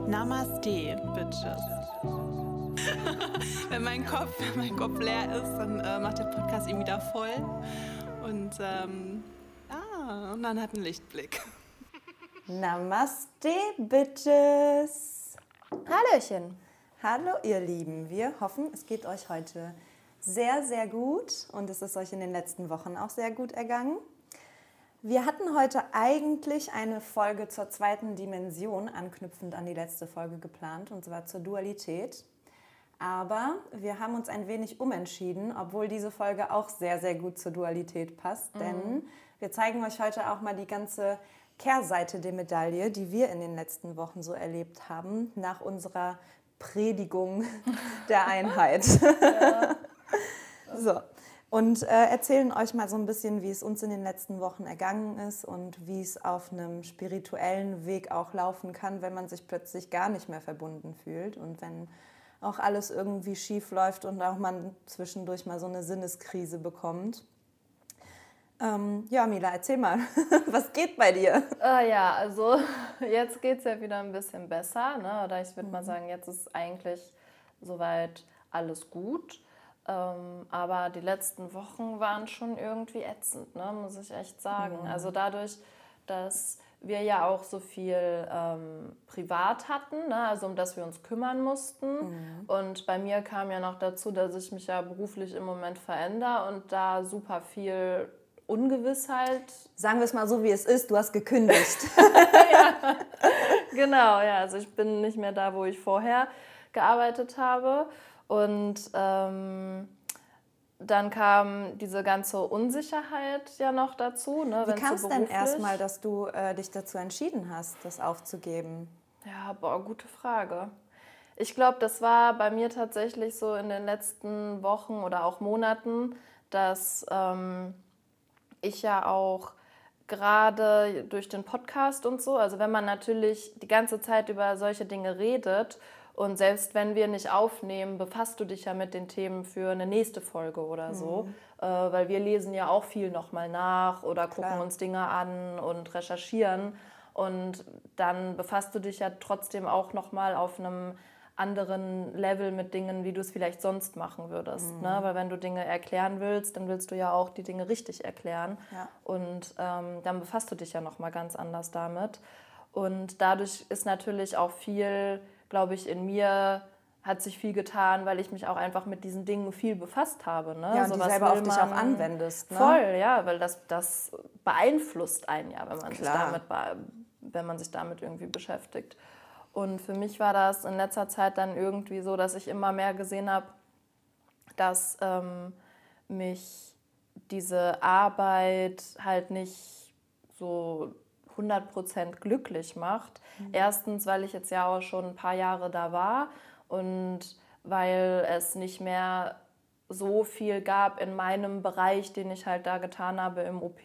Namaste, Bitches. Wenn mein Kopf leer ist, dann macht der Podcast ihn wieder voll. Und dann hat ein Lichtblick. Namaste, Bitches. Hallöchen. Hallo, ihr Lieben. Wir hoffen, es geht euch heute sehr, sehr gut und es ist euch in den letzten Wochen auch sehr gut ergangen. Wir hatten heute eigentlich eine Folge zur zweiten Dimension, anknüpfend an die letzte Folge geplant, und zwar zur Dualität. Aber wir haben uns ein wenig umentschieden, obwohl diese Folge auch sehr, sehr gut zur Dualität passt. Denn wir zeigen euch heute auch mal die ganze Kehrseite der Medaille, die wir in den letzten Wochen so erlebt haben, nach unserer Predigung der Einheit. Ja. So. Und erzählen euch mal so ein bisschen, wie es uns in den letzten Wochen ergangen ist und wie es auf einem spirituellen Weg auch laufen kann, wenn man sich plötzlich gar nicht mehr verbunden fühlt und wenn auch alles irgendwie schief läuft und auch man zwischendurch mal so eine Sinneskrise bekommt. Ja, Mila, erzähl mal, was geht bei dir? Ja, also jetzt geht es ja wieder ein bisschen besser, ne? Oder ich würde mal sagen, jetzt ist eigentlich soweit alles gut. Aber die letzten Wochen waren schon irgendwie ätzend, ne? Muss ich echt sagen. Also dadurch, dass wir ja auch so viel privat hatten, ne? Also um das wir uns kümmern mussten. Und bei mir kam ja noch dazu, dass ich mich ja beruflich im Moment verändere und da super viel Ungewissheit. Sagen wir es mal so, wie es ist, du hast gekündigt. Ja, genau, ja. Also ich bin nicht mehr da, wo ich vorher gearbeitet habe. Und dann kam diese ganze Unsicherheit ja noch dazu. Ne, wie kam es denn erstmal, dass du dich dazu entschieden hast, das aufzugeben? Ja, gute Frage. Ich glaube, das war bei mir tatsächlich so in den letzten Wochen oder auch Monaten, dass ich ja auch gerade durch den Podcast und so, also wenn man natürlich die ganze Zeit über solche Dinge redet und selbst wenn wir nicht aufnehmen, befasst du dich ja mit den Themen für eine nächste Folge oder so, weil wir lesen ja auch viel nochmal nach oder gucken uns Dinge an und recherchieren und dann befasst du dich ja trotzdem auch nochmal auf einem anderen Level mit Dingen, wie du es vielleicht sonst machen würdest. Ne? Weil wenn du Dinge erklären willst, dann willst du ja auch die Dinge richtig erklären. Ja. Und dann befasst du dich ja nochmal ganz anders damit. Und dadurch ist natürlich auch viel, glaube ich, in mir hat sich viel getan, weil ich mich auch einfach mit diesen Dingen viel befasst habe. Ne? Ja, und die selber auf dich auch anwendest. Ne? Voll, ja, weil das beeinflusst einen ja, wenn man sich damit irgendwie beschäftigt. Und für mich war das in letzter Zeit dann irgendwie so, dass ich immer mehr gesehen habe, dass mich diese Arbeit halt nicht so 100% glücklich macht. Erstens, weil ich jetzt ja auch schon ein paar Jahre da war und weil es nicht mehr so viel gab in meinem Bereich, den ich halt da getan habe im OP,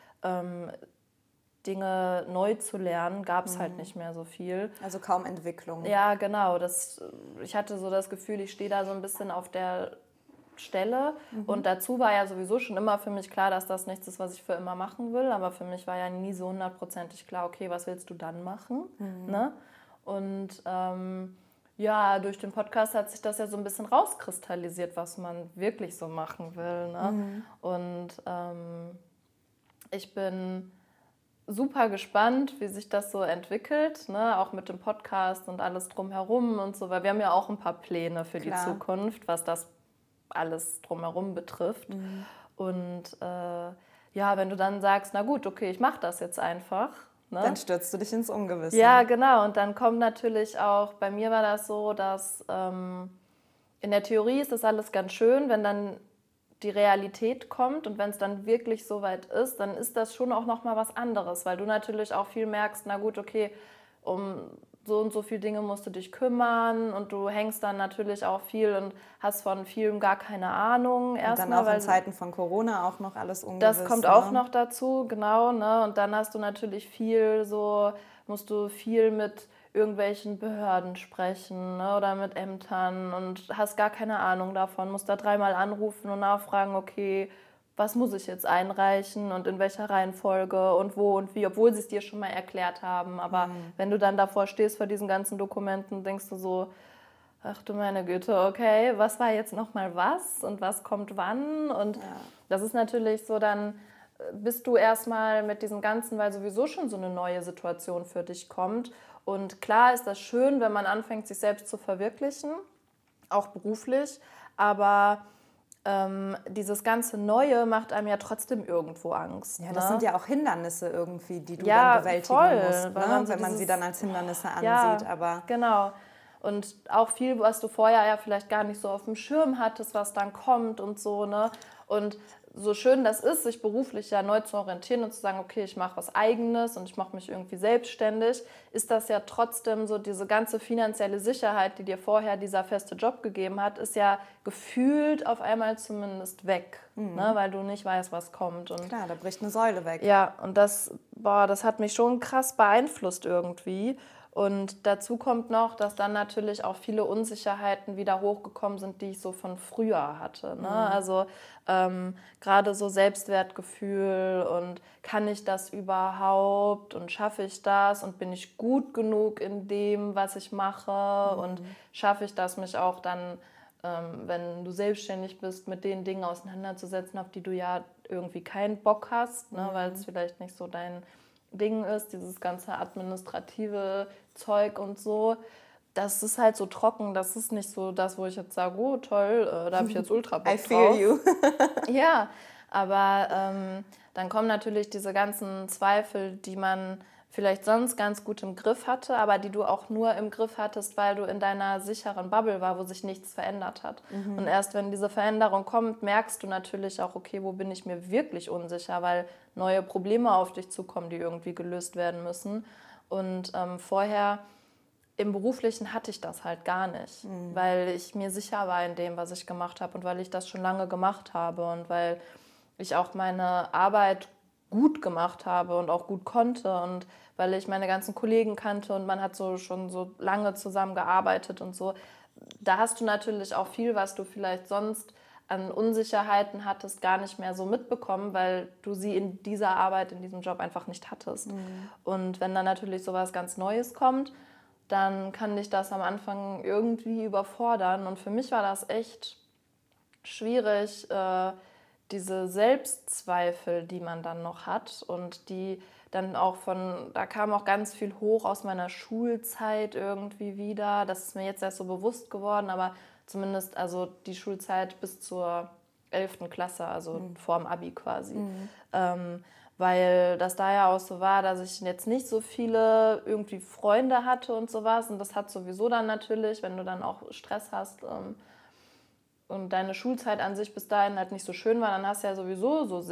Dinge neu zu lernen, gab es halt nicht mehr so viel. Also kaum Entwicklung. Ja, genau. Ich hatte so das Gefühl, ich stehe da so ein bisschen auf der Stelle. Und dazu war ja sowieso schon immer für mich klar, dass das nichts ist, was ich für immer machen will. Aber für mich war ja nie so 100%ig klar, okay, was willst du dann machen? Ne? Und ja, durch den Podcast hat sich das ja so ein bisschen rauskristallisiert, was man wirklich so machen will. Ne? Und ich bin super gespannt, wie sich das so entwickelt, ne? Auch mit dem Podcast und alles drumherum und so, weil wir haben ja auch ein paar Pläne für die Zukunft, was das alles drumherum betrifft. Und ja, wenn du dann sagst, na gut, okay, ich mache das jetzt einfach. Ne? Dann stürzt du dich ins Ungewisse. Ja, genau. Und dann kommt natürlich auch, bei mir war das so, dass in der Theorie ist das alles ganz schön, wenn dann die Realität kommt und wenn es dann wirklich so weit ist, dann ist das schon auch nochmal was anderes, weil du natürlich auch viel merkst, na gut, okay, um so und so viele Dinge musst du dich kümmern und du hängst dann natürlich auch viel und hast von vielem gar keine Ahnung. Und dann auch in Zeiten von Corona auch noch alles ungewiss. Das kommt auch noch dazu, genau. Ne? Und dann hast du natürlich musst du viel mit irgendwelchen Behörden sprechen, ne, oder mit Ämtern und hast gar keine Ahnung davon, musst da 3-mal anrufen und nachfragen, okay, was muss ich jetzt einreichen und in welcher Reihenfolge und wo und wie, obwohl sie es dir schon mal erklärt haben. Aber wenn du dann davor stehst vor diesen ganzen Dokumenten, denkst du so, ach du meine Güte, okay, was war jetzt nochmal was und was kommt wann? Und das ist natürlich so, dann bist du erstmal mit diesem Ganzen, weil sowieso schon so eine neue Situation für dich kommt. Und klar ist das schön, wenn man anfängt, sich selbst zu verwirklichen, auch beruflich, aber dieses ganze Neue macht einem ja trotzdem irgendwo Angst. Ja, das sind ja auch Hindernisse irgendwie, die du Ja, dann bewältigen voll, musst, weil ne? man so Wenn man sie dieses- dann als Hindernisse Ja, ansieht. Aber genau. Und auch viel, was du vorher ja vielleicht gar nicht so auf dem Schirm hattest, was dann kommt und so, ne? Und so schön das ist, sich beruflich ja neu zu orientieren und zu sagen, okay, ich mache was Eigenes und ich mache mich irgendwie selbstständig, ist das ja trotzdem so, diese ganze finanzielle Sicherheit, die dir vorher dieser feste Job gegeben hat, ist ja gefühlt auf einmal zumindest weg, ne? Weil du nicht weißt, was kommt. Und klar, da bricht eine Säule weg. ja, und das hat mich schon krass beeinflusst irgendwie. Und dazu kommt noch, dass dann natürlich auch viele Unsicherheiten wieder hochgekommen sind, die ich so von früher hatte. Ne? Also gerade so Selbstwertgefühl und kann ich das überhaupt und schaffe ich das und bin ich gut genug in dem, was ich mache und schaffe ich das, mich auch dann, wenn du selbstständig bist, mit den Dingen auseinanderzusetzen, auf die du ja irgendwie keinen Bock hast, ne? Weil es vielleicht nicht so dein Ding ist, dieses ganze administrative Zeug und so, das ist halt so trocken, das ist nicht so das, wo ich jetzt sage, oh toll, da habe ich jetzt ultra Bock I feel drauf. you. Ja, aber dann kommen natürlich diese ganzen Zweifel, die man vielleicht sonst ganz gut im Griff hatte, aber die du auch nur im Griff hattest, weil du in deiner sicheren Bubble war, wo sich nichts verändert hat. Und erst wenn diese Veränderung kommt, merkst du natürlich auch, okay, wo bin ich mir wirklich unsicher, weil neue Probleme auf dich zukommen, die irgendwie gelöst werden müssen. Und vorher im Beruflichen hatte ich das halt gar nicht, weil ich mir sicher war in dem, was ich gemacht habe und weil ich das schon lange gemacht habe und weil ich auch meine Arbeit gut gemacht habe und auch gut konnte und weil ich meine ganzen Kollegen kannte und man hat so schon so lange zusammengearbeitet und so. Da hast du natürlich auch viel, was du vielleicht sonst an Unsicherheiten hattest, gar nicht mehr so mitbekommen, weil du sie in dieser Arbeit, in diesem Job einfach nicht hattest. Und wenn dann natürlich sowas ganz Neues kommt, dann kann dich das am Anfang irgendwie überfordern. Und für mich war das echt schwierig, diese Selbstzweifel, die man dann noch hat und die dann auch da kam auch ganz viel hoch aus meiner Schulzeit irgendwie wieder. Das ist mir jetzt erst so bewusst geworden, aber zumindest also die Schulzeit bis zur 11. Klasse, also vorm Abi quasi. Weil das da ja auch so war, dass ich jetzt nicht so viele irgendwie Freunde hatte und sowas. Und das hat sowieso dann natürlich, wenn du dann auch Stress hast, und deine Schulzeit an sich bis dahin halt nicht so schön war, dann hast du ja sowieso so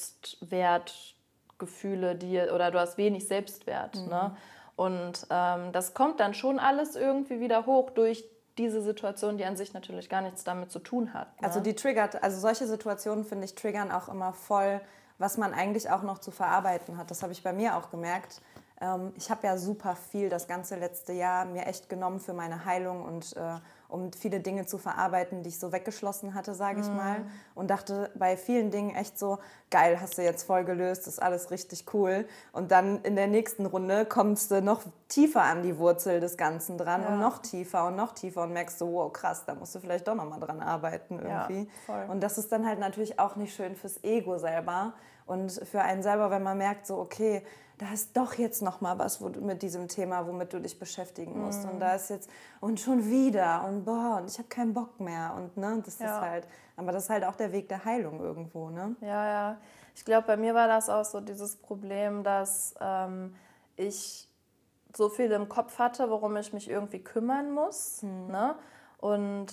Selbstwertgefühle, oder du hast wenig Selbstwert. Ne? Und das kommt dann schon alles irgendwie wieder hoch durch diese Situation, die an sich natürlich gar nichts damit zu tun hat. Ne? Also solche Situationen, finde ich, triggern auch immer voll, was man eigentlich auch noch zu verarbeiten hat. Das habe ich bei mir auch gemerkt. Ich habe ja super viel das ganze letzte Jahr mir echt genommen für meine Heilung und um viele Dinge zu verarbeiten, die ich so weggeschlossen hatte, sage ich mal. Und dachte bei vielen Dingen echt so, geil, hast du jetzt voll gelöst, ist alles richtig cool. Und dann in der nächsten Runde kommst du noch tiefer an die Wurzel des Ganzen dran und noch tiefer und merkst so, wow, krass, da musst du vielleicht doch nochmal dran arbeiten irgendwie. Ja, voll. Und das ist dann halt natürlich auch nicht schön fürs Ego selber und für einen selber, wenn man merkt so, okay, da ist doch jetzt noch mal was mit diesem Thema, womit du dich beschäftigen musst. Und da ist jetzt, und schon wieder, und boah, und ich habe keinen Bock mehr. Und ne, das ist halt, aber das ist halt auch der Weg der Heilung irgendwo, ne? Ja. Ich glaube, bei mir war das auch so dieses Problem, dass ich so viel im Kopf hatte, worum ich mich irgendwie kümmern muss. Ne? Und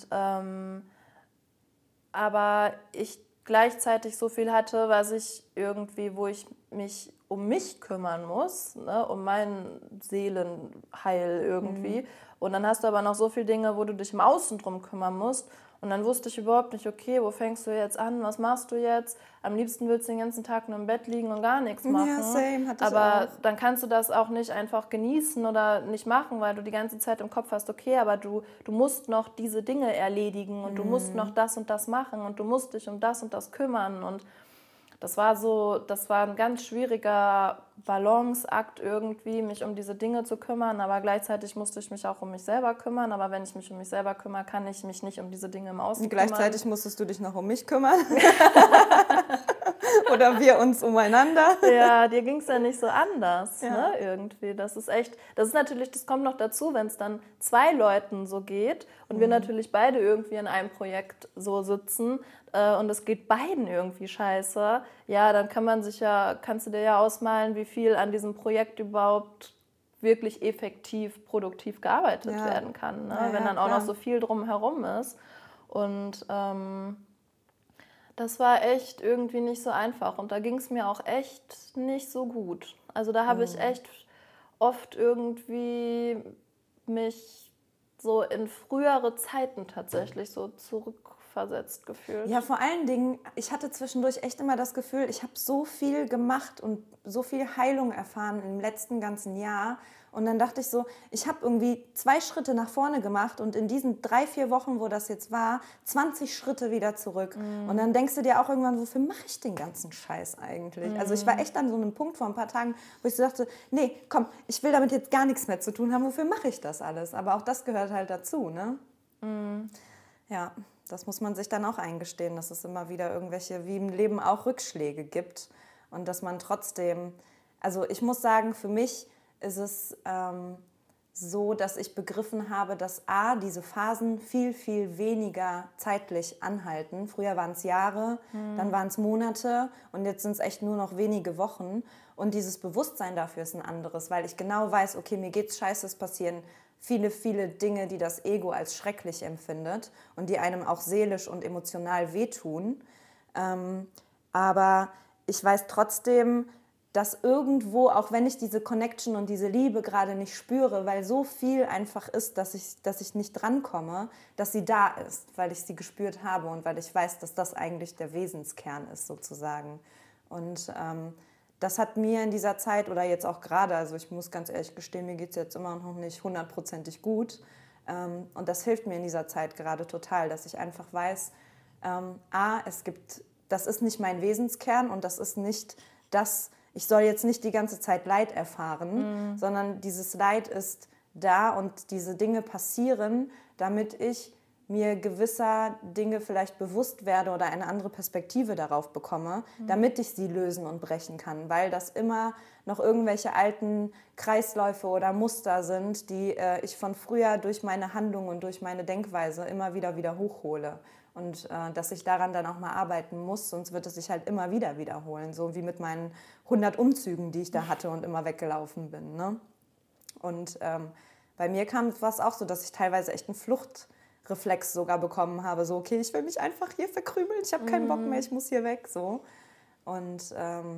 aber ich gleichzeitig so viel hatte, wo ich mich um mich kümmern muss, ne, um mein Seelenheil irgendwie. Und dann hast du aber noch so viele Dinge, wo du dich im Außen drum kümmern musst. Und dann wusste ich überhaupt nicht, okay, wo fängst du jetzt an, was machst du jetzt? Am liebsten willst du den ganzen Tag nur im Bett liegen und gar nichts machen. Ja, same, hatte ich aber auch. dann kannst du das auch nicht einfach genießen oder nicht machen, weil du die ganze Zeit im Kopf hast, okay, aber du musst noch diese Dinge erledigen und du musst noch das und das machen und du musst dich um das und das kümmern. Und das war ein ganz schwieriger Balanceakt irgendwie, mich um diese Dinge zu kümmern, aber gleichzeitig musste ich mich auch um mich selber kümmern. Aber wenn ich mich um mich selber kümmere, kann ich mich nicht um diese Dinge im Außen kümmern. Gleichzeitig musstest du dich noch um mich kümmern. Oder wir uns umeinander. Ja, dir ging es ja nicht so anders, ne, irgendwie. Das ist natürlich, das kommt noch dazu, wenn es dann 2 Leuten so geht und wir natürlich beide irgendwie in einem Projekt so sitzen und es geht beiden irgendwie scheiße, ja, dann kannst du dir ja ausmalen, wie viel an diesem Projekt überhaupt wirklich effektiv, produktiv gearbeitet werden kann, ne? Wenn dann auch noch so viel drumherum ist. Und das war echt irgendwie nicht so einfach und da ging es mir auch echt nicht so gut. Also da habe ich echt oft irgendwie mich so in frühere Zeiten tatsächlich so zurückversetzt gefühlt. Ja, vor allen Dingen, ich hatte zwischendurch echt immer das Gefühl, ich habe so viel gemacht und so viel Heilung erfahren im letzten ganzen Jahr. Und dann dachte ich so, ich habe irgendwie 2 Schritte nach vorne gemacht und in diesen 3-4 Wochen, wo das jetzt war, 20 Schritte wieder zurück. Und dann denkst du dir auch irgendwann, wofür mache ich den ganzen Scheiß eigentlich? Also ich war echt an so einem Punkt vor ein paar Tagen, wo ich so dachte, nee, komm, ich will damit jetzt gar nichts mehr zu tun haben, wofür mache ich das alles? Aber auch das gehört halt dazu, ne? Ja, das muss man sich dann auch eingestehen, dass es immer wieder irgendwelche, wie im Leben auch Rückschläge gibt und dass man trotzdem, also ich muss sagen, für mich ist es so, dass ich begriffen habe, dass diese Phasen viel, viel weniger zeitlich anhalten. Früher waren es Jahre, dann waren es Monate und jetzt sind es echt nur noch wenige Wochen. Und dieses Bewusstsein dafür ist ein anderes, weil ich genau weiß, okay, mir geht's scheiße, es passieren viele, viele Dinge, die das Ego als schrecklich empfindet und die einem auch seelisch und emotional wehtun. Aber ich weiß trotzdem, dass irgendwo, auch wenn ich diese Connection und diese Liebe gerade nicht spüre, weil so viel einfach ist, dass ich nicht drankomme, dass sie da ist, weil ich sie gespürt habe und weil ich weiß, dass das eigentlich der Wesenskern ist sozusagen. Und das hat mir in dieser Zeit oder jetzt auch gerade, also ich muss ganz ehrlich gestehen, mir geht es jetzt immer noch nicht 100%ig gut. Und das hilft mir in dieser Zeit gerade total, dass ich einfach weiß, das ist nicht mein Wesenskern und das ist nicht das, ich soll jetzt nicht die ganze Zeit Leid erfahren, sondern dieses Leid ist da und diese Dinge passieren, damit ich mir gewisser Dinge vielleicht bewusst werde oder eine andere Perspektive darauf bekomme, damit ich sie lösen und brechen kann, weil das immer noch irgendwelche alten Kreisläufe oder Muster sind, die ich von früher durch meine Handlung und durch meine Denkweise immer wieder hochhole. Und dass ich daran dann auch mal arbeiten muss, sonst wird es sich halt immer wieder wiederholen. So wie mit meinen 100 Umzügen, die ich da hatte und immer weggelaufen bin. Ne? Und bei mir kam es auch so, dass ich teilweise echt einen Fluchtreflex sogar bekommen habe. So, okay, ich will mich einfach hier verkrümeln, ich habe keinen Bock mehr, ich muss hier weg. So. Und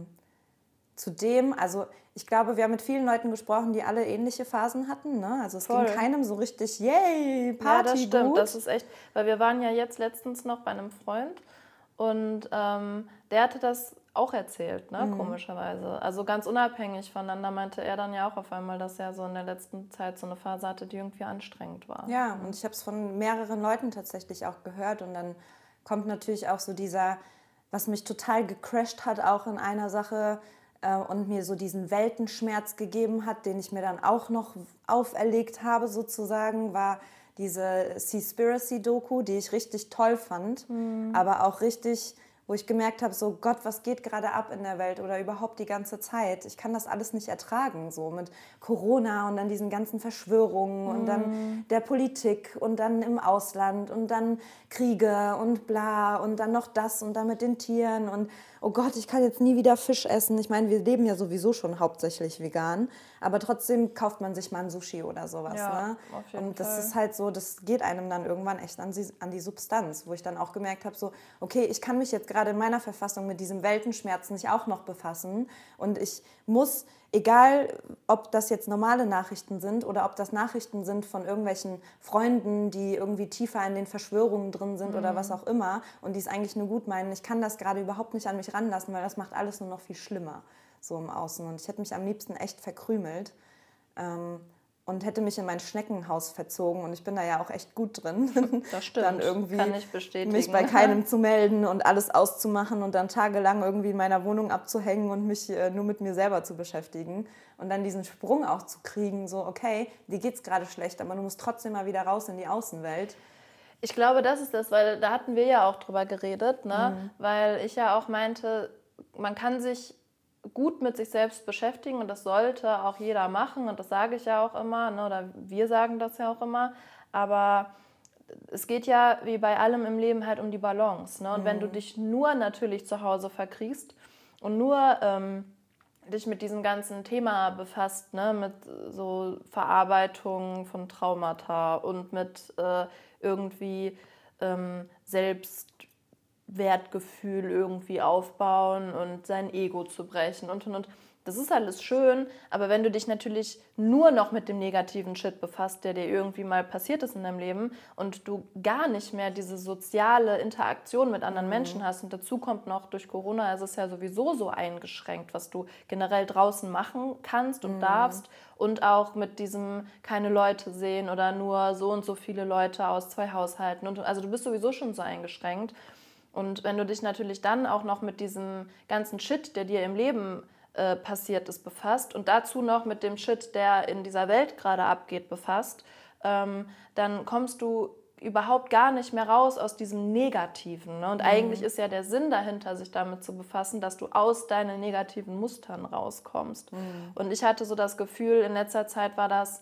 zudem, also ich glaube, wir haben mit vielen Leuten gesprochen, die alle ähnliche Phasen hatten. Ne? Also es ging keinem so richtig, yay, Party, ja, das stimmt, gut. Das ist echt, weil wir waren ja jetzt letztens noch bei einem Freund und der hatte das auch erzählt, ne, komischerweise. Also ganz unabhängig voneinander meinte er dann ja auch auf einmal, dass er so in der letzten Zeit so eine Phase hatte, die irgendwie anstrengend war. Ja, und ich habe es von mehreren Leuten tatsächlich auch gehört und dann kommt natürlich auch so was mich total gecrasht hat, auch in einer Sache, und mir so diesen Weltenschmerz gegeben hat, den ich mir dann auch noch auferlegt habe sozusagen, war diese Seaspiracy-Doku, die ich richtig toll fand, aber auch richtig, wo ich gemerkt habe, so Gott, was geht gerade ab in der Welt oder überhaupt die ganze Zeit? Ich kann das alles nicht ertragen, so mit Corona und dann diesen ganzen Verschwörungen und dann der Politik und dann im Ausland und dann Kriege und bla und dann noch das und dann mit den Tieren und oh Gott, ich kann jetzt nie wieder Fisch essen. Ich meine, wir leben ja sowieso schon hauptsächlich vegan, aber trotzdem kauft man sich mal ein Sushi oder sowas. Ja, ne? auf jeden Und das Fall. ist halt so, das geht einem dann irgendwann echt an die Substanz, wo ich dann auch gemerkt habe, so, okay, ich kann mich jetzt gerade in meiner Verfassung mit diesem Weltenschmerz nicht auch noch befassen und ich muss, egal ob das jetzt normale Nachrichten sind oder ob das Nachrichten sind von irgendwelchen Freunden, die irgendwie tiefer in den Verschwörungen drin sind oder was auch immer und die es eigentlich nur gut meinen, ich kann das gerade überhaupt nicht an mich ranlassen, weil das macht alles nur noch viel schlimmer so im Außen und ich hätte mich am liebsten echt verkrümelt. und hätte mich in mein Schneckenhaus verzogen und ich bin da ja auch echt gut drin. Das stimmt, dann irgendwie kann ich bestätigen. Mich bei keinem zu melden und alles auszumachen und dann tagelang irgendwie in meiner Wohnung abzuhängen und mich nur mit mir selber zu beschäftigen und dann diesen Sprung auch zu kriegen, so okay, dir geht's gerade schlecht, aber du musst trotzdem mal wieder raus in die Außenwelt. Ich glaube, das ist das, weil da hatten wir ja auch drüber geredet, ne? Weil ich ja auch meinte, man kann sich gut mit sich selbst beschäftigen und das sollte auch jeder machen und das sage ich ja auch immer, ne? Oder wir sagen das ja auch immer, aber es geht ja wie bei allem im Leben halt um die Balance, ne? Und wenn du dich nur natürlich zu Hause verkriechst und nur dich mit diesem ganzen Thema befasst, ne? Mit so Verarbeitung von Traumata und mit irgendwie Selbstwertgefühl irgendwie aufbauen und sein Ego zu brechen und. Das ist alles schön, aber wenn du dich natürlich nur noch mit dem negativen Shit befasst, der dir irgendwie mal passiert ist in deinem Leben und du gar nicht mehr diese soziale Interaktion mit anderen Menschen hast und dazu kommt noch, durch Corona ist es ja sowieso so eingeschränkt, was du generell draußen machen kannst und darfst und auch mit diesem keine Leute sehen oder nur so und so viele Leute aus 2 Haushalten. Und, also du bist sowieso schon so eingeschränkt und wenn du dich natürlich dann auch noch mit diesem ganzen Shit, der dir im Leben passiert ist, befasst und dazu noch mit dem Shit, der in dieser Welt gerade abgeht, befasst, dann kommst du überhaupt gar nicht mehr raus aus diesem Negativen. Ne? Und eigentlich ist ja der Sinn dahinter, sich damit zu befassen, dass du aus deinen negativen Mustern rauskommst. Und ich hatte so das Gefühl, in letzter Zeit war das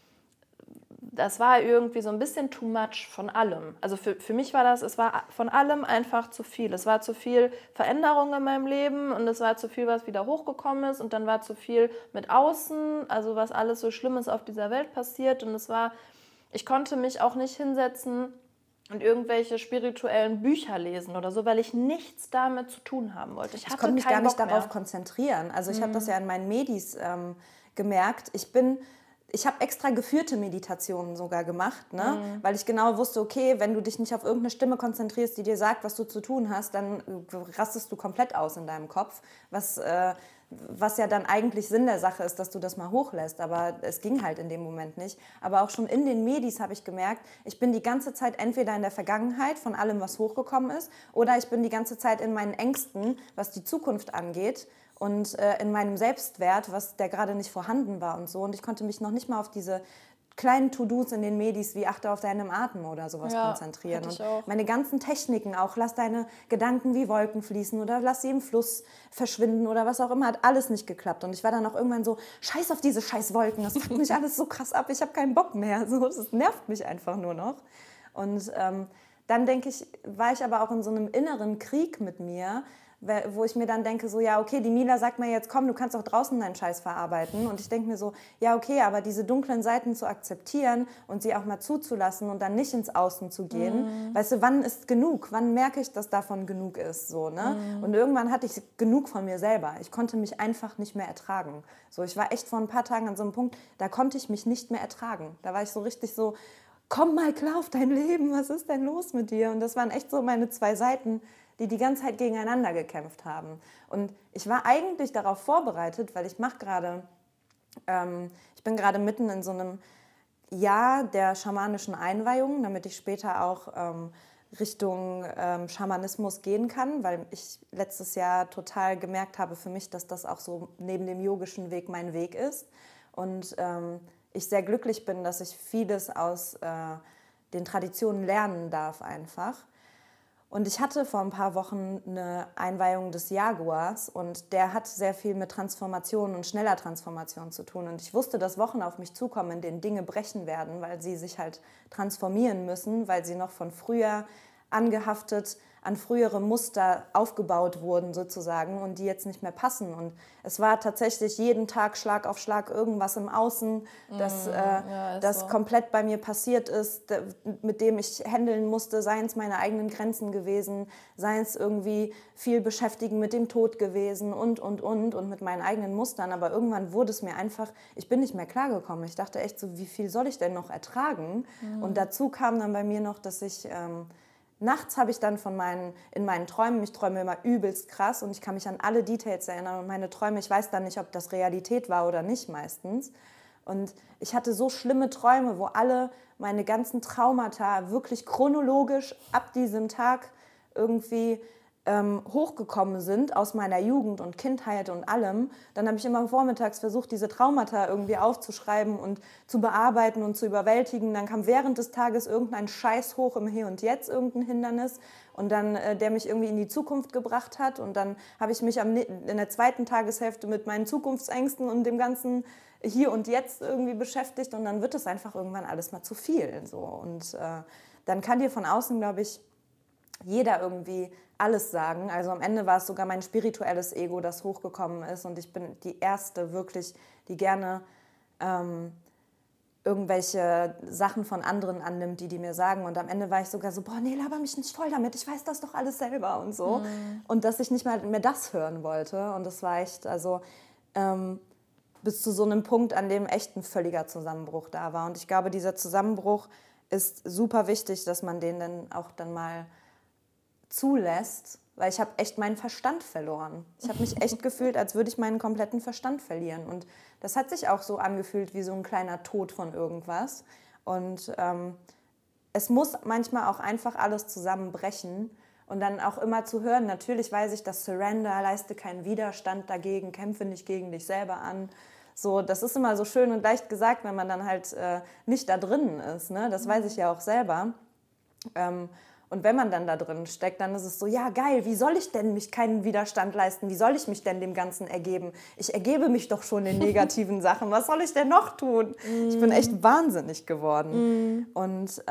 war irgendwie so ein bisschen too much von allem. Also für mich war es war von allem einfach zu viel. Es war zu viel Veränderung in meinem Leben und es war zu viel, was wieder hochgekommen ist und dann war zu viel mit außen, also was alles so Schlimmes auf dieser Welt passiert und ich konnte mich auch nicht hinsetzen und irgendwelche spirituellen Bücher lesen oder so, weil ich nichts damit zu tun haben wollte. Ich konnte mich gar nicht darauf konzentrieren. Also ich habe das ja in meinen Medis gemerkt. Ich habe extra geführte Meditationen sogar gemacht, ne? Weil ich genau wusste, okay, wenn du dich nicht auf irgendeine Stimme konzentrierst, die dir sagt, was du zu tun hast, dann rastest du komplett aus in deinem Kopf, was ja dann eigentlich Sinn der Sache ist, dass du das mal hochlässt, aber es ging halt in dem Moment nicht. Aber auch schon in den Medis habe ich gemerkt, ich bin die ganze Zeit entweder in der Vergangenheit von allem, was hochgekommen ist, oder ich bin die ganze Zeit in meinen Ängsten, was die Zukunft angeht, und in meinem Selbstwert, was der gerade nicht vorhanden war und so. Und ich konnte mich noch nicht mal auf diese kleinen To-Dos in den Medis wie achte auf deinen Atem oder sowas konzentrieren. Und meine ganzen Techniken auch, lass deine Gedanken wie Wolken fließen oder lass sie im Fluss verschwinden oder was auch immer, hat alles nicht geklappt. Und ich war dann auch irgendwann so, scheiß auf diese scheiß Wolken, das fuckt mich alles so krass ab, ich habe keinen Bock mehr. So, das nervt mich einfach nur noch. Und dann denke ich, war ich aber auch in so einem inneren Krieg mit mir, wo ich mir dann denke, so, ja, okay, die Mila sagt mir jetzt, komm, du kannst auch draußen deinen Scheiß verarbeiten. Und ich denke mir so, ja, okay, aber diese dunklen Seiten zu akzeptieren und sie auch mal zuzulassen und dann nicht ins Außen zu gehen. Weißt du, wann ist genug? Wann merke ich, dass davon genug ist? So, ne? Und irgendwann hatte ich genug von mir selber. Ich konnte mich einfach nicht mehr ertragen. So, ich war echt vor ein paar Tagen an so einem Punkt, da konnte ich mich nicht mehr ertragen. Da war ich so richtig so, komm mal klar auf dein Leben, was ist denn los mit dir? Und das waren echt so meine 2 Seiten, die ganze Zeit gegeneinander gekämpft haben. Und ich war eigentlich darauf vorbereitet, weil ich bin gerade mitten in so einem Jahr der schamanischen Einweihung, damit ich später auch Richtung Schamanismus gehen kann, weil ich letztes Jahr total gemerkt habe für mich, dass das auch so neben dem yogischen Weg mein Weg ist. Und ich sehr glücklich bin, dass ich vieles aus den Traditionen lernen darf einfach. Und ich hatte vor ein paar Wochen eine Einweihung des Jaguars und der hat sehr viel mit Transformation und schneller Transformation zu tun. Und ich wusste, dass Wochen auf mich zukommen, in denen Dinge brechen werden, weil sie sich halt transformieren müssen, weil sie noch von früher angehaftet an frühere Muster aufgebaut wurden sozusagen und die jetzt nicht mehr passen. Und es war tatsächlich jeden Tag Schlag auf Schlag irgendwas im Außen, das komplett bei mir passiert ist, mit dem ich handeln musste, seien es meine eigenen Grenzen gewesen, seien es irgendwie viel beschäftigen mit dem Tod gewesen und mit meinen eigenen Mustern. Aber irgendwann wurde es mir einfach, ich bin nicht mehr klargekommen. Ich dachte echt so, wie viel soll ich denn noch ertragen? Und dazu kam dann bei mir noch, dass ich nachts habe ich dann in meinen Träumen, ich träume immer übelst krass und ich kann mich an alle Details erinnern und meine Träume, ich weiß dann nicht, ob das Realität war oder nicht meistens. Und ich hatte so schlimme Träume, wo alle meine ganzen Traumata wirklich chronologisch ab diesem Tag irgendwie hochgekommen sind aus meiner Jugend und Kindheit und allem. Dann habe ich immer vormittags versucht, diese Traumata irgendwie aufzuschreiben und zu bearbeiten und zu überwältigen. Dann kam während des Tages irgendein Scheiß hoch im Hier und Jetzt, irgendein Hindernis, und dann der mich irgendwie in die Zukunft gebracht hat. Und dann habe ich mich in der zweiten Tageshälfte mit meinen Zukunftsängsten und dem ganzen Hier und Jetzt irgendwie beschäftigt. Und dann wird es einfach irgendwann alles mal zu viel. So. Und dann kann dir von außen, glaube ich, jeder irgendwie alles sagen. Also am Ende war es sogar mein spirituelles Ego, das hochgekommen ist. Und ich bin die Erste wirklich, die gerne irgendwelche Sachen von anderen annimmt, die mir sagen. Und am Ende war ich sogar so, boah, nee, laber mich nicht voll damit, ich weiß das doch alles selber und so. Und dass ich nicht mal mehr das hören wollte. Und das war echt, also bis zu so einem Punkt, an dem echt ein völliger Zusammenbruch da war. Und ich glaube, dieser Zusammenbruch ist super wichtig, dass man den dann auch dann mal zulässt, weil ich habe echt meinen Verstand verloren. Ich habe mich echt gefühlt, als würde ich meinen kompletten Verstand verlieren. Und das hat sich auch so angefühlt wie so ein kleiner Tod von irgendwas. Und es muss manchmal auch einfach alles zusammenbrechen und dann auch immer zu hören, natürlich weiß ich, dass Surrender, leiste keinen Widerstand dagegen, kämpfe nicht gegen dich selber an. So, das ist immer so schön und leicht gesagt, wenn man dann halt nicht da drinnen ist. Ne? Das weiß ich ja auch selber. Und wenn man dann da drin steckt, dann ist es so, ja geil, wie soll ich denn mich keinen Widerstand leisten? Wie soll ich mich denn dem Ganzen ergeben? Ich ergebe mich doch schon in negativen Sachen. Was soll ich denn noch tun? Ich bin echt wahnsinnig geworden. Und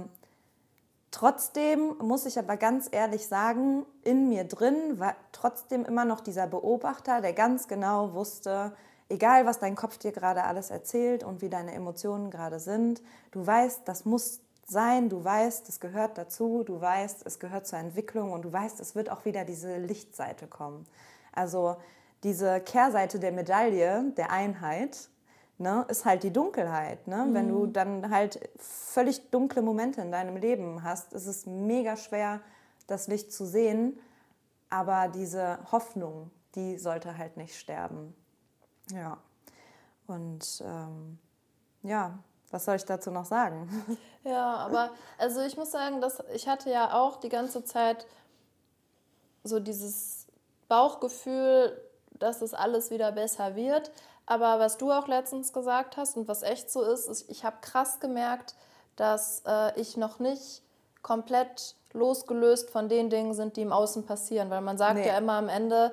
trotzdem muss ich aber ganz ehrlich sagen, in mir drin war trotzdem immer noch dieser Beobachter, der ganz genau wusste, egal was dein Kopf dir gerade alles erzählt und wie deine Emotionen gerade sind, du weißt, das muss sein, du weißt, es gehört dazu, du weißt, es gehört zur Entwicklung und du weißt, es wird auch wieder diese Lichtseite kommen. Also diese Kehrseite der Medaille, der Einheit, ne, ist halt die Dunkelheit. Ne? Wenn du dann halt völlig dunkle Momente in deinem Leben hast, ist es mega schwer, das Licht zu sehen, aber diese Hoffnung, die sollte halt nicht sterben. Ja, und ja, was soll ich dazu noch sagen? Ja, aber also ich muss sagen, dass ich hatte ja auch die ganze Zeit so dieses Bauchgefühl, dass es alles wieder besser wird. Aber was du auch letztens gesagt hast und was echt so ist, ich habe krass gemerkt, dass ich noch nicht komplett losgelöst von den Dingen sind, die im Außen passieren. Weil man sagt ja immer am Ende,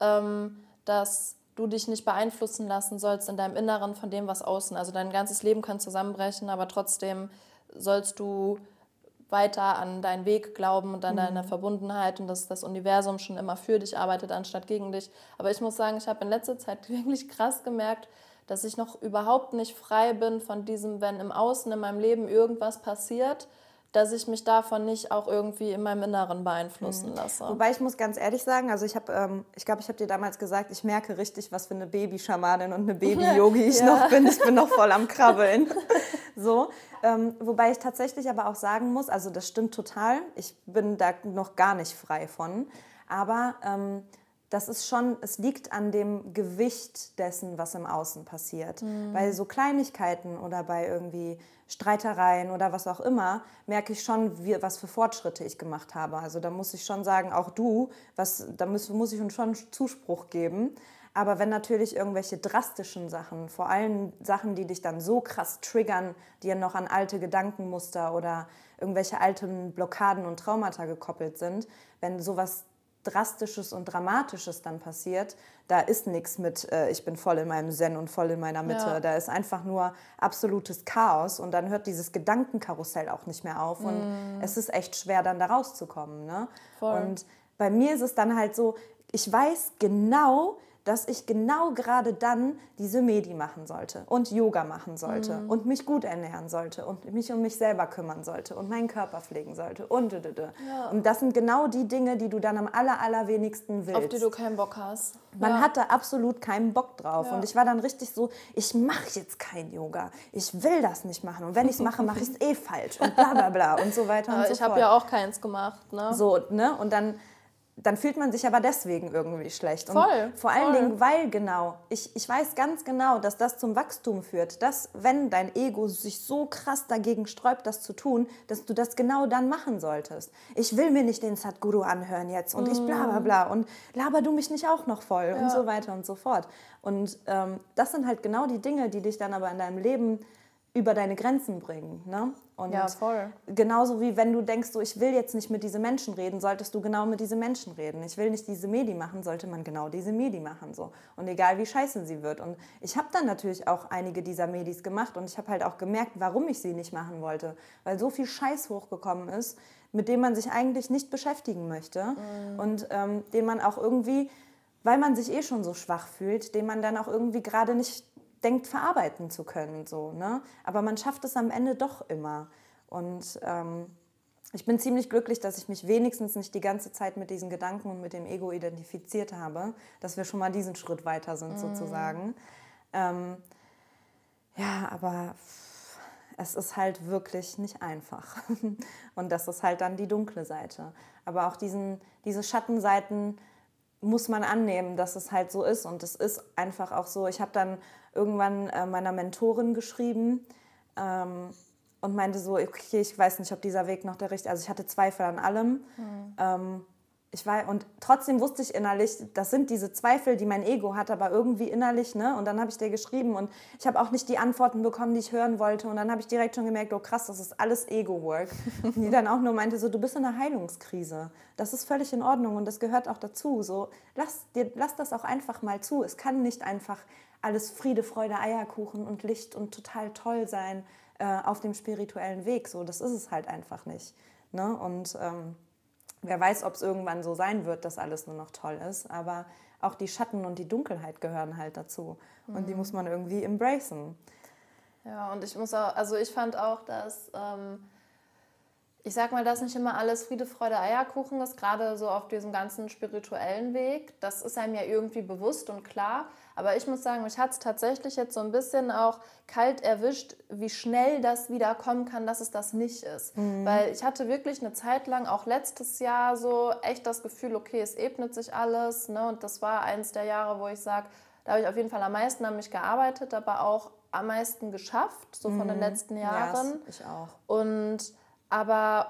dass du dich nicht beeinflussen lassen sollst in deinem Inneren von dem, was außen. Also dein ganzes Leben kann zusammenbrechen, aber trotzdem sollst du weiter an deinen Weg glauben und an deine Verbundenheit und dass das Universum schon immer für dich arbeitet, anstatt gegen dich. Aber ich muss sagen, ich habe in letzter Zeit wirklich krass gemerkt, dass ich noch überhaupt nicht frei bin von diesem, wenn im Außen in meinem Leben irgendwas passiert, dass ich mich davon nicht auch irgendwie in meinem Inneren beeinflussen lasse. Wobei ich muss ganz ehrlich sagen, also ich glaube, ich habe dir damals gesagt, ich merke richtig, was für eine Baby-Schamanin und eine Baby-Yogi ich noch bin. Ich bin noch voll am Krabbeln. So, wobei ich tatsächlich aber auch sagen muss, also das stimmt total, ich bin da noch gar nicht frei von, aber das ist schon, es liegt an dem Gewicht dessen, was im Außen passiert. Bei so Kleinigkeiten oder bei irgendwie Streitereien oder was auch immer, merke ich schon, was für Fortschritte ich gemacht habe. Also da muss ich schon sagen, auch du, da muss ich uns schon Zuspruch geben. Aber wenn natürlich irgendwelche drastischen Sachen, vor allem Sachen, die dich dann so krass triggern, die ja noch an alte Gedankenmuster oder irgendwelche alten Blockaden und Traumata gekoppelt sind, wenn sowas Drastisches und Dramatisches dann passiert, da ist nichts mit, ich bin voll in meinem Zen und voll in meiner Mitte. Ja. Da ist einfach nur absolutes Chaos und dann hört dieses Gedankenkarussell auch nicht mehr auf und es ist echt schwer, dann da rauszukommen. Ne? Und bei mir ist es dann halt so, ich weiß genau, dass ich genau gerade dann diese Medi machen sollte und Yoga machen sollte und mich gut ernähren sollte und mich um mich selber kümmern sollte und meinen Körper pflegen sollte und. Ja. Und das sind genau die Dinge, die du dann am allerwenigsten willst. Auf die du keinen Bock hast. Man hatte absolut keinen Bock drauf und ich war dann richtig so, ich mache jetzt kein Yoga, ich will das nicht machen und wenn ich es mache, mache ich es eh falsch und bla bla bla und so weiter und so fort. Ich habe ja auch keins gemacht. Ne? So, ne? Und dann dann fühlt man sich aber deswegen irgendwie schlecht. Und Voll, vor allen Dingen, weil ich weiß ganz genau, dass das zum Wachstum führt, dass wenn dein Ego sich so krass dagegen sträubt, das zu tun, dass du das genau dann machen solltest. Ich will mir nicht den Sadhguru anhören jetzt und ich bla bla bla und laber du mich nicht auch noch voll und so weiter und so fort. Und das sind halt genau die Dinge, die dich dann aber in deinem Leben über deine Grenzen bringen. Ne? Und Ja, voll. genauso wie wenn du denkst, so, ich will jetzt nicht mit diesen Menschen reden, solltest du genau mit diesen Menschen reden. Ich will nicht diese Medi machen, sollte man genau diese Medi machen. So. Und egal wie scheiße sie wird. Und ich habe dann natürlich auch einige dieser Medis gemacht und ich habe halt auch gemerkt, warum ich sie nicht machen wollte. Weil so viel Scheiß hochgekommen ist, mit dem man sich eigentlich nicht beschäftigen möchte. Und den man auch irgendwie, weil man sich eh schon so schwach fühlt, den man dann auch irgendwie gerade nicht denkt, verarbeiten zu können. So, ne? Aber man schafft es am Ende doch immer. Und ich bin ziemlich glücklich, dass ich mich wenigstens nicht die ganze Zeit mit diesen Gedanken und mit dem Ego identifiziert habe, dass wir schon mal diesen Schritt weiter sind sozusagen. Ja, aber es ist halt wirklich nicht einfach. Und das ist halt dann die dunkle Seite. Aber auch diese Schattenseiten muss man annehmen, dass es halt so ist. Und es ist einfach auch so. Ich habe dann irgendwann meiner Mentorin geschrieben und meinte so, okay, ich weiß nicht, ob dieser Weg noch der richtige ist. Also ich hatte Zweifel an allem. Und trotzdem wusste ich innerlich, das sind diese Zweifel, die mein Ego hat, aber irgendwie innerlich. Ne? Und dann habe ich dir geschrieben und ich habe auch nicht die Antworten bekommen, die ich hören wollte. Und dann habe ich direkt schon gemerkt, oh krass, das ist alles Ego-Work. Und die dann auch nur meinte so, du bist in einer Heilungskrise. Das ist völlig in Ordnung und das gehört auch dazu. So, lass das auch einfach mal zu. Es kann nicht einfach alles Friede, Freude, Eierkuchen und Licht und total toll sein auf dem spirituellen Weg. So, das ist es halt einfach nicht. Ne? Und wer weiß, ob es irgendwann so sein wird, dass alles nur noch toll ist. Aber auch die Schatten und die Dunkelheit gehören halt dazu. Und die muss man irgendwie embracen. Ja, und ich fand auch, dass, ich sag mal, dass nicht immer alles Friede, Freude, Eierkuchen ist, gerade so auf diesem ganzen spirituellen Weg. Das ist einem ja irgendwie bewusst und klar. Aber ich muss sagen, mich hat es tatsächlich jetzt so ein bisschen auch kalt erwischt, wie schnell das wieder kommen kann, dass es das nicht ist. Weil ich hatte wirklich eine Zeit lang, auch letztes Jahr, so echt das Gefühl, okay, es ebnet sich alles. Ne? Und das war eins der Jahre, wo ich sage, da habe ich auf jeden Fall am meisten an mich gearbeitet, aber auch am meisten geschafft, so von den letzten Jahren. Ja, ich auch. Aber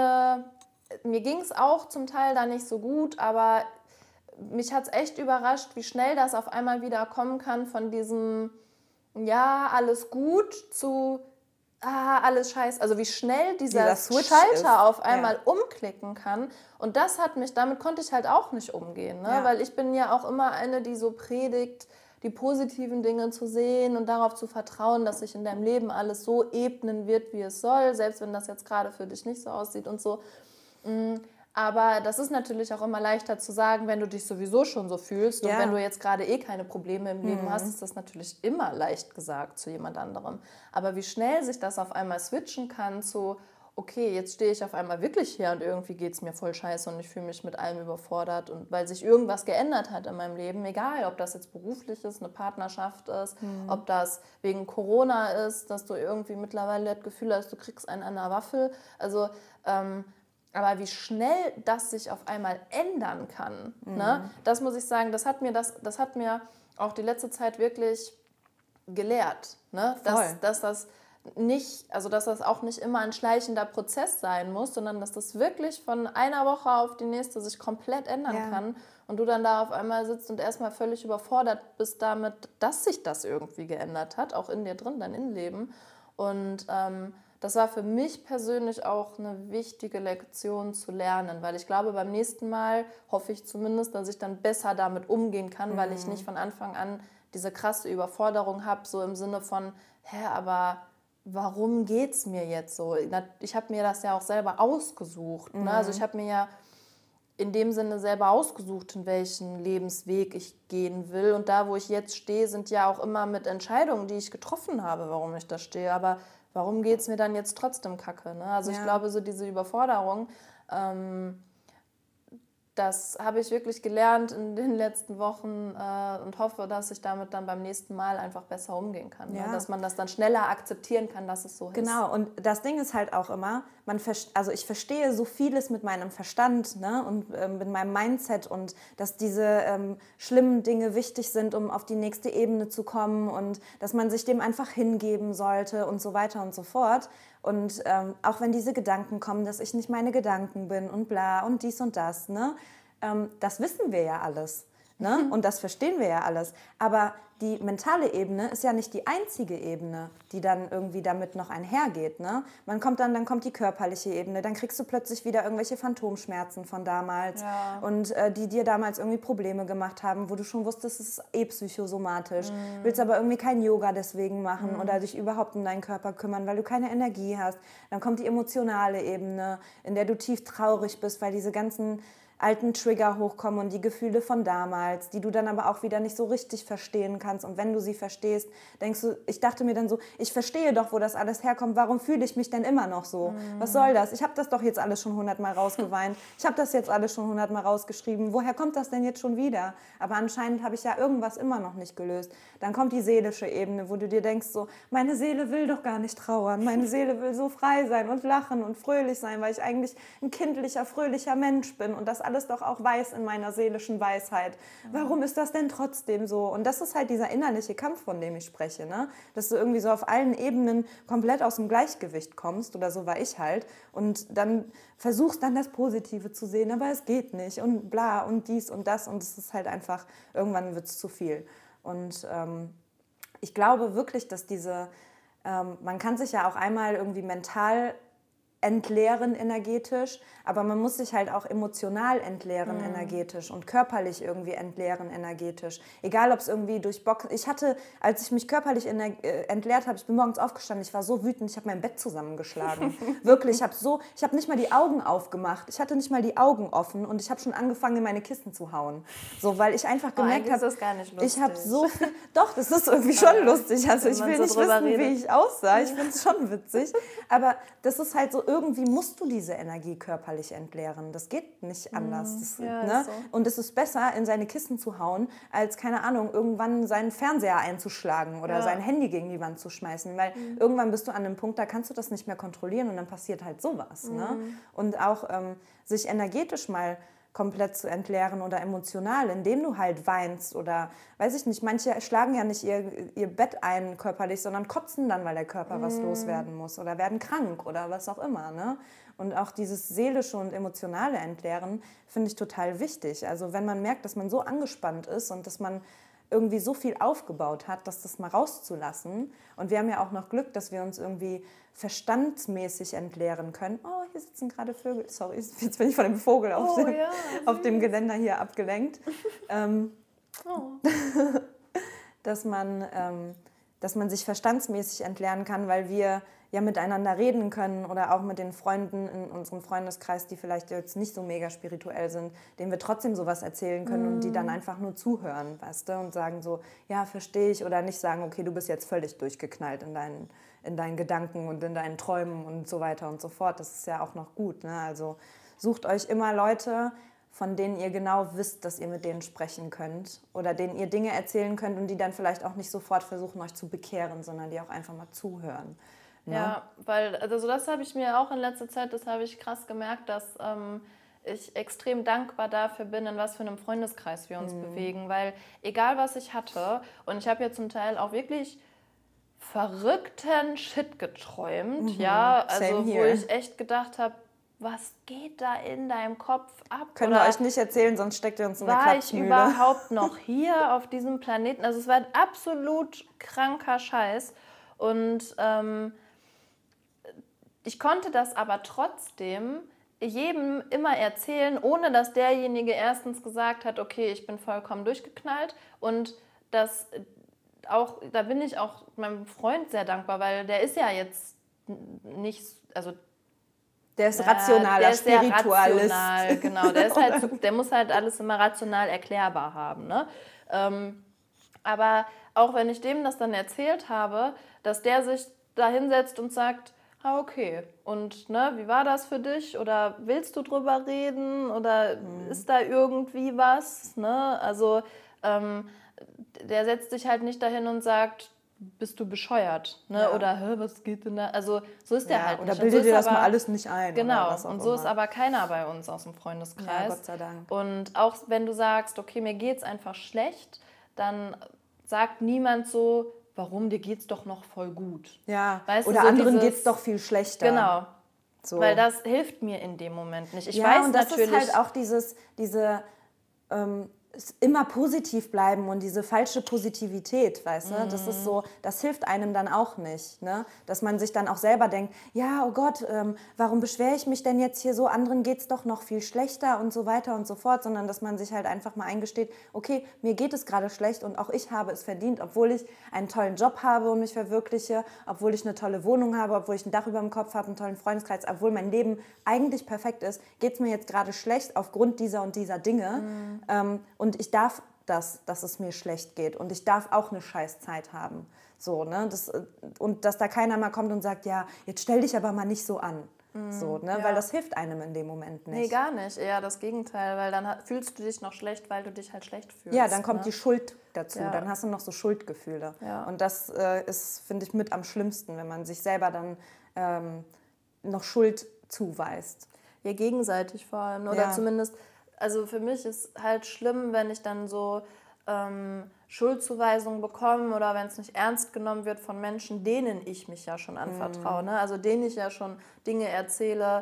mir ging es auch zum Teil da nicht so gut, aber mich hat es echt überrascht, wie schnell das auf einmal wieder kommen kann von diesem, ja, alles gut zu, alles scheiße. Also wie schnell dieser Schalter auf einmal umklicken kann. Und damit konnte ich halt auch nicht umgehen, ne? Weil ich bin ja auch immer eine, die so predigt, die positiven Dinge zu sehen und darauf zu vertrauen, dass sich in deinem Leben alles so ebnen wird, wie es soll, selbst wenn das jetzt gerade für dich nicht so aussieht und so. Aber das ist natürlich auch immer leichter zu sagen, wenn du dich sowieso schon so fühlst. Und wenn du jetzt gerade keine Probleme im Leben hast, ist das natürlich immer leicht gesagt zu jemand anderem. Aber wie schnell sich das auf einmal switchen kann zu, okay, jetzt stehe ich auf einmal wirklich hier und irgendwie geht es mir voll scheiße und ich fühle mich mit allem überfordert. Und weil sich irgendwas geändert hat in meinem Leben, egal, ob das jetzt beruflich ist, eine Partnerschaft ist, ob das wegen Corona ist, dass du irgendwie mittlerweile das Gefühl hast, du kriegst einen an der Waffel. Also, aber wie schnell das sich auf einmal ändern kann, ne? Das muss ich sagen, das hat mir auch die letzte Zeit wirklich gelehrt, ne? Dass das auch nicht immer ein schleichender Prozess sein muss, sondern dass das wirklich von einer Woche auf die nächste sich komplett ändern kann und du dann da auf einmal sitzt und erstmal völlig überfordert bist damit, dass sich das irgendwie geändert hat, auch in dir drin, dein Innenleben. Und das war für mich persönlich auch eine wichtige Lektion zu lernen, weil ich glaube, beim nächsten Mal hoffe ich zumindest, dass ich dann besser damit umgehen kann, weil ich nicht von Anfang an diese krasse Überforderung habe, so im Sinne von, aber warum geht's mir jetzt so? Ich habe mir das ja auch selber ausgesucht. Ne? Also ich habe mir ja in dem Sinne selber ausgesucht, in welchen Lebensweg ich gehen will. Und da, wo ich jetzt stehe, sind ja auch immer mit Entscheidungen, die ich getroffen habe, warum ich da stehe. Aber warum geht es mir dann jetzt trotzdem kacke? Ne? Also ich glaube, so diese Überforderung, das habe ich wirklich gelernt in den letzten Wochen und hoffe, dass ich damit dann beim nächsten Mal einfach besser umgehen kann. Ja. Ne? Dass man das dann schneller akzeptieren kann, dass es so ist. Genau, und das Ding ist halt auch immer, also ich verstehe so vieles mit meinem Verstand, ne, und mit meinem Mindset und dass diese schlimmen Dinge wichtig sind, um auf die nächste Ebene zu kommen und dass man sich dem einfach hingeben sollte und so weiter und so fort. Und auch wenn diese Gedanken kommen, dass ich nicht meine Gedanken bin und bla und dies und das, ne, das wissen wir ja alles. Ne? Und das verstehen wir ja alles. Aber die mentale Ebene ist ja nicht die einzige Ebene, die dann irgendwie damit noch einhergeht. Ne? Dann kommt die körperliche Ebene, dann kriegst du plötzlich wieder irgendwelche Phantomschmerzen von damals und die dir damals irgendwie Probleme gemacht haben, wo du schon wusstest, es ist psychosomatisch. Willst aber irgendwie kein Yoga deswegen machen oder dich überhaupt um deinen Körper kümmern, weil du keine Energie hast. Dann kommt die emotionale Ebene, in der du tief traurig bist, weil diese ganzen alten Trigger hochkommen und die Gefühle von damals, die du dann aber auch wieder nicht so richtig verstehen kannst. Und wenn du sie verstehst, denkst du, ich dachte mir dann so, ich verstehe doch, wo das alles herkommt, warum fühle ich mich denn immer noch so? Was soll das? Ich habe das doch jetzt alles schon 100-mal rausgeweint. Ich habe das jetzt alles schon 100-mal rausgeschrieben. Woher kommt das denn jetzt schon wieder? Aber anscheinend habe ich ja irgendwas immer noch nicht gelöst. Dann kommt die seelische Ebene, wo du dir denkst so, meine Seele will doch gar nicht trauern. Meine Seele will so frei sein und lachen und fröhlich sein, weil ich eigentlich ein kindlicher, fröhlicher Mensch bin und das alles doch auch weiß in meiner seelischen Weisheit. Warum ist das denn trotzdem so? Und das ist halt dieser innerliche Kampf, von dem ich spreche, ne? Dass du irgendwie so auf allen Ebenen komplett aus dem Gleichgewicht kommst, oder so war ich halt, und dann versuchst dann das Positive zu sehen, aber es geht nicht und bla und dies und das und es ist halt einfach, irgendwann wird es zu viel. Und ich glaube wirklich, dass man kann sich ja auch einmal irgendwie mental entleeren energetisch, aber man muss sich halt auch emotional entleeren energetisch und körperlich irgendwie entleeren energetisch. Egal, ob es irgendwie durch Boxen... als ich mich körperlich entleert habe, ich bin morgens aufgestanden, ich war so wütend, ich habe mein Bett zusammengeschlagen. Wirklich, ich habe nicht mal die Augen aufgemacht, ich hatte nicht mal die Augen offen und ich habe schon angefangen, in meine Kissen zu hauen. So, weil ich einfach gemerkt habe, ist das gar nicht lustig. Ich habe so viel... Doch, das ist irgendwie schon lustig. Also ich will nicht wissen, wie ich aussah. Ich finde es schon witzig. Aber das ist halt so, irgendwie musst du diese Energie körperlich entleeren. Das geht nicht anders. Ne? So. Und es ist besser, in seine Kissen zu hauen, als, keine Ahnung, irgendwann seinen Fernseher einzuschlagen oder sein Handy gegen die Wand zu schmeißen. Weil irgendwann bist du an einem Punkt, da kannst du das nicht mehr kontrollieren und dann passiert halt sowas. Ne? Und auch sich energetisch mal komplett zu entleeren oder emotional, indem du halt weinst oder, weiß ich nicht, manche schlagen ja nicht ihr Bett ein körperlich, sondern kotzen dann, weil der Körper was loswerden muss oder werden krank oder was auch immer. Ne? Und auch dieses seelische und emotionale Entleeren finde ich total wichtig. Also wenn man merkt, dass man so angespannt ist und dass man irgendwie so viel aufgebaut hat, dass das mal rauszulassen. Und wir haben ja auch noch Glück, dass wir uns irgendwie verstandsmäßig entleeren können. Oh, hier sitzen gerade Vögel. Sorry, jetzt bin ich von dem Vogel auf dem Geländer hier abgelenkt. Dass man sich verstandsmäßig entleeren kann, weil wir ja miteinander reden können oder auch mit den Freunden in unserem Freundeskreis, die vielleicht jetzt nicht so mega spirituell sind, denen wir trotzdem sowas erzählen können und die dann einfach nur zuhören, weißt du, und sagen so, ja, verstehe ich, oder nicht sagen, okay, du bist jetzt völlig durchgeknallt in deinen Gedanken und in deinen Träumen und so weiter und so fort. Das ist ja auch noch gut, ne? Also sucht euch immer Leute, von denen ihr genau wisst, dass ihr mit denen sprechen könnt oder denen ihr Dinge erzählen könnt und die dann vielleicht auch nicht sofort versuchen, euch zu bekehren, sondern die auch einfach mal zuhören. Ne? Ja, weil also das habe ich mir auch in letzter Zeit, das habe ich krass gemerkt, dass ich extrem dankbar dafür bin, in was für einem Freundeskreis wir uns bewegen, weil egal was ich hatte, und ich habe ja zum Teil auch wirklich verrückten Shit geträumt, ja, also wo ich echt gedacht habe, was geht da in deinem Kopf ab? Können wir euch nicht erzählen, sonst steckt ihr uns in der Klapsmühle. War ich überhaupt noch hier auf diesem Planeten? Also es war ein absolut kranker Scheiß. Und ich konnte das aber trotzdem jedem immer erzählen, ohne dass derjenige erstens gesagt hat, okay, ich bin vollkommen durchgeknallt. Und das auch, da bin ich auch meinem Freund sehr dankbar, weil der ist ja jetzt nicht, also der ist rationaler Spiritualist. Rational, genau. Der muss halt alles immer rational erklärbar haben. Ne? Aber auch wenn ich dem das dann erzählt habe, dass der sich da hinsetzt und sagt, Ah, okay. Und ne, wie war das für dich? Oder willst du drüber reden? Oder ist da irgendwie was? Ne? Also der setzt sich halt nicht dahin und sagt, bist du bescheuert? Ne? Ja. Oder was geht denn da? Also so ist der halt oder nicht. bilde Und so dir ist das mal alles nicht ein oder genau. was auch Und so immer. ist aber keiner bei uns aus dem Ja, Freundeskreis. Gott sei Dank. Und auch wenn du sagst, okay, mir geht's einfach schlecht, dann sagt niemand so, warum, dir geht's doch noch voll gut. Ja, Weißt du, oder so anderen dieses- geht's doch viel schlechter. Genau, So. weil das hilft mir in dem Moment nicht. Ich Ja, weiß und das natürlich, ist halt auch diese immer positiv bleiben und diese falsche Positivität, weißt du? Das ist so, das hilft einem dann auch nicht, ne? Dass man sich dann auch selber denkt, ja, oh Gott, warum beschwere ich mich denn jetzt hier so? Anderen geht's doch noch viel schlechter und so weiter und so fort, sondern dass man sich halt einfach mal eingesteht, okay, mir geht es gerade schlecht und auch ich habe es verdient, obwohl ich einen tollen Job habe und mich verwirkliche, obwohl ich eine tolle Wohnung habe, obwohl ich ein Dach über dem Kopf habe, einen tollen Freundeskreis, obwohl mein Leben eigentlich perfekt ist, geht's mir jetzt gerade schlecht aufgrund dieser und dieser Dinge. Und ich darf dass es mir schlecht geht und ich darf auch eine Scheißzeit haben. So, ne? Und dass da keiner mal kommt und sagt, ja, jetzt stell dich aber mal nicht so an. So, ne? ja. Weil das hilft einem in dem Moment nicht. nee, gar nicht, eher das Gegenteil, weil dann fühlst du dich noch schlecht, weil du dich halt schlecht fühlst. Ja, dann kommt ne? die Schuld dazu. Ja. Dann hast du noch so Schuldgefühle. Ja. Und das ist, finde ich, mit am schlimmsten, wenn man sich selber dann noch Schuld zuweist. Ja, gegenseitig vor allem. Oder Ja. zumindest, also für mich ist halt schlimm, wenn ich dann so Schuldzuweisungen bekomme oder wenn es nicht ernst genommen wird von Menschen, denen ich mich ja schon anvertraue. Ne? Also denen ich ja schon Dinge erzähle,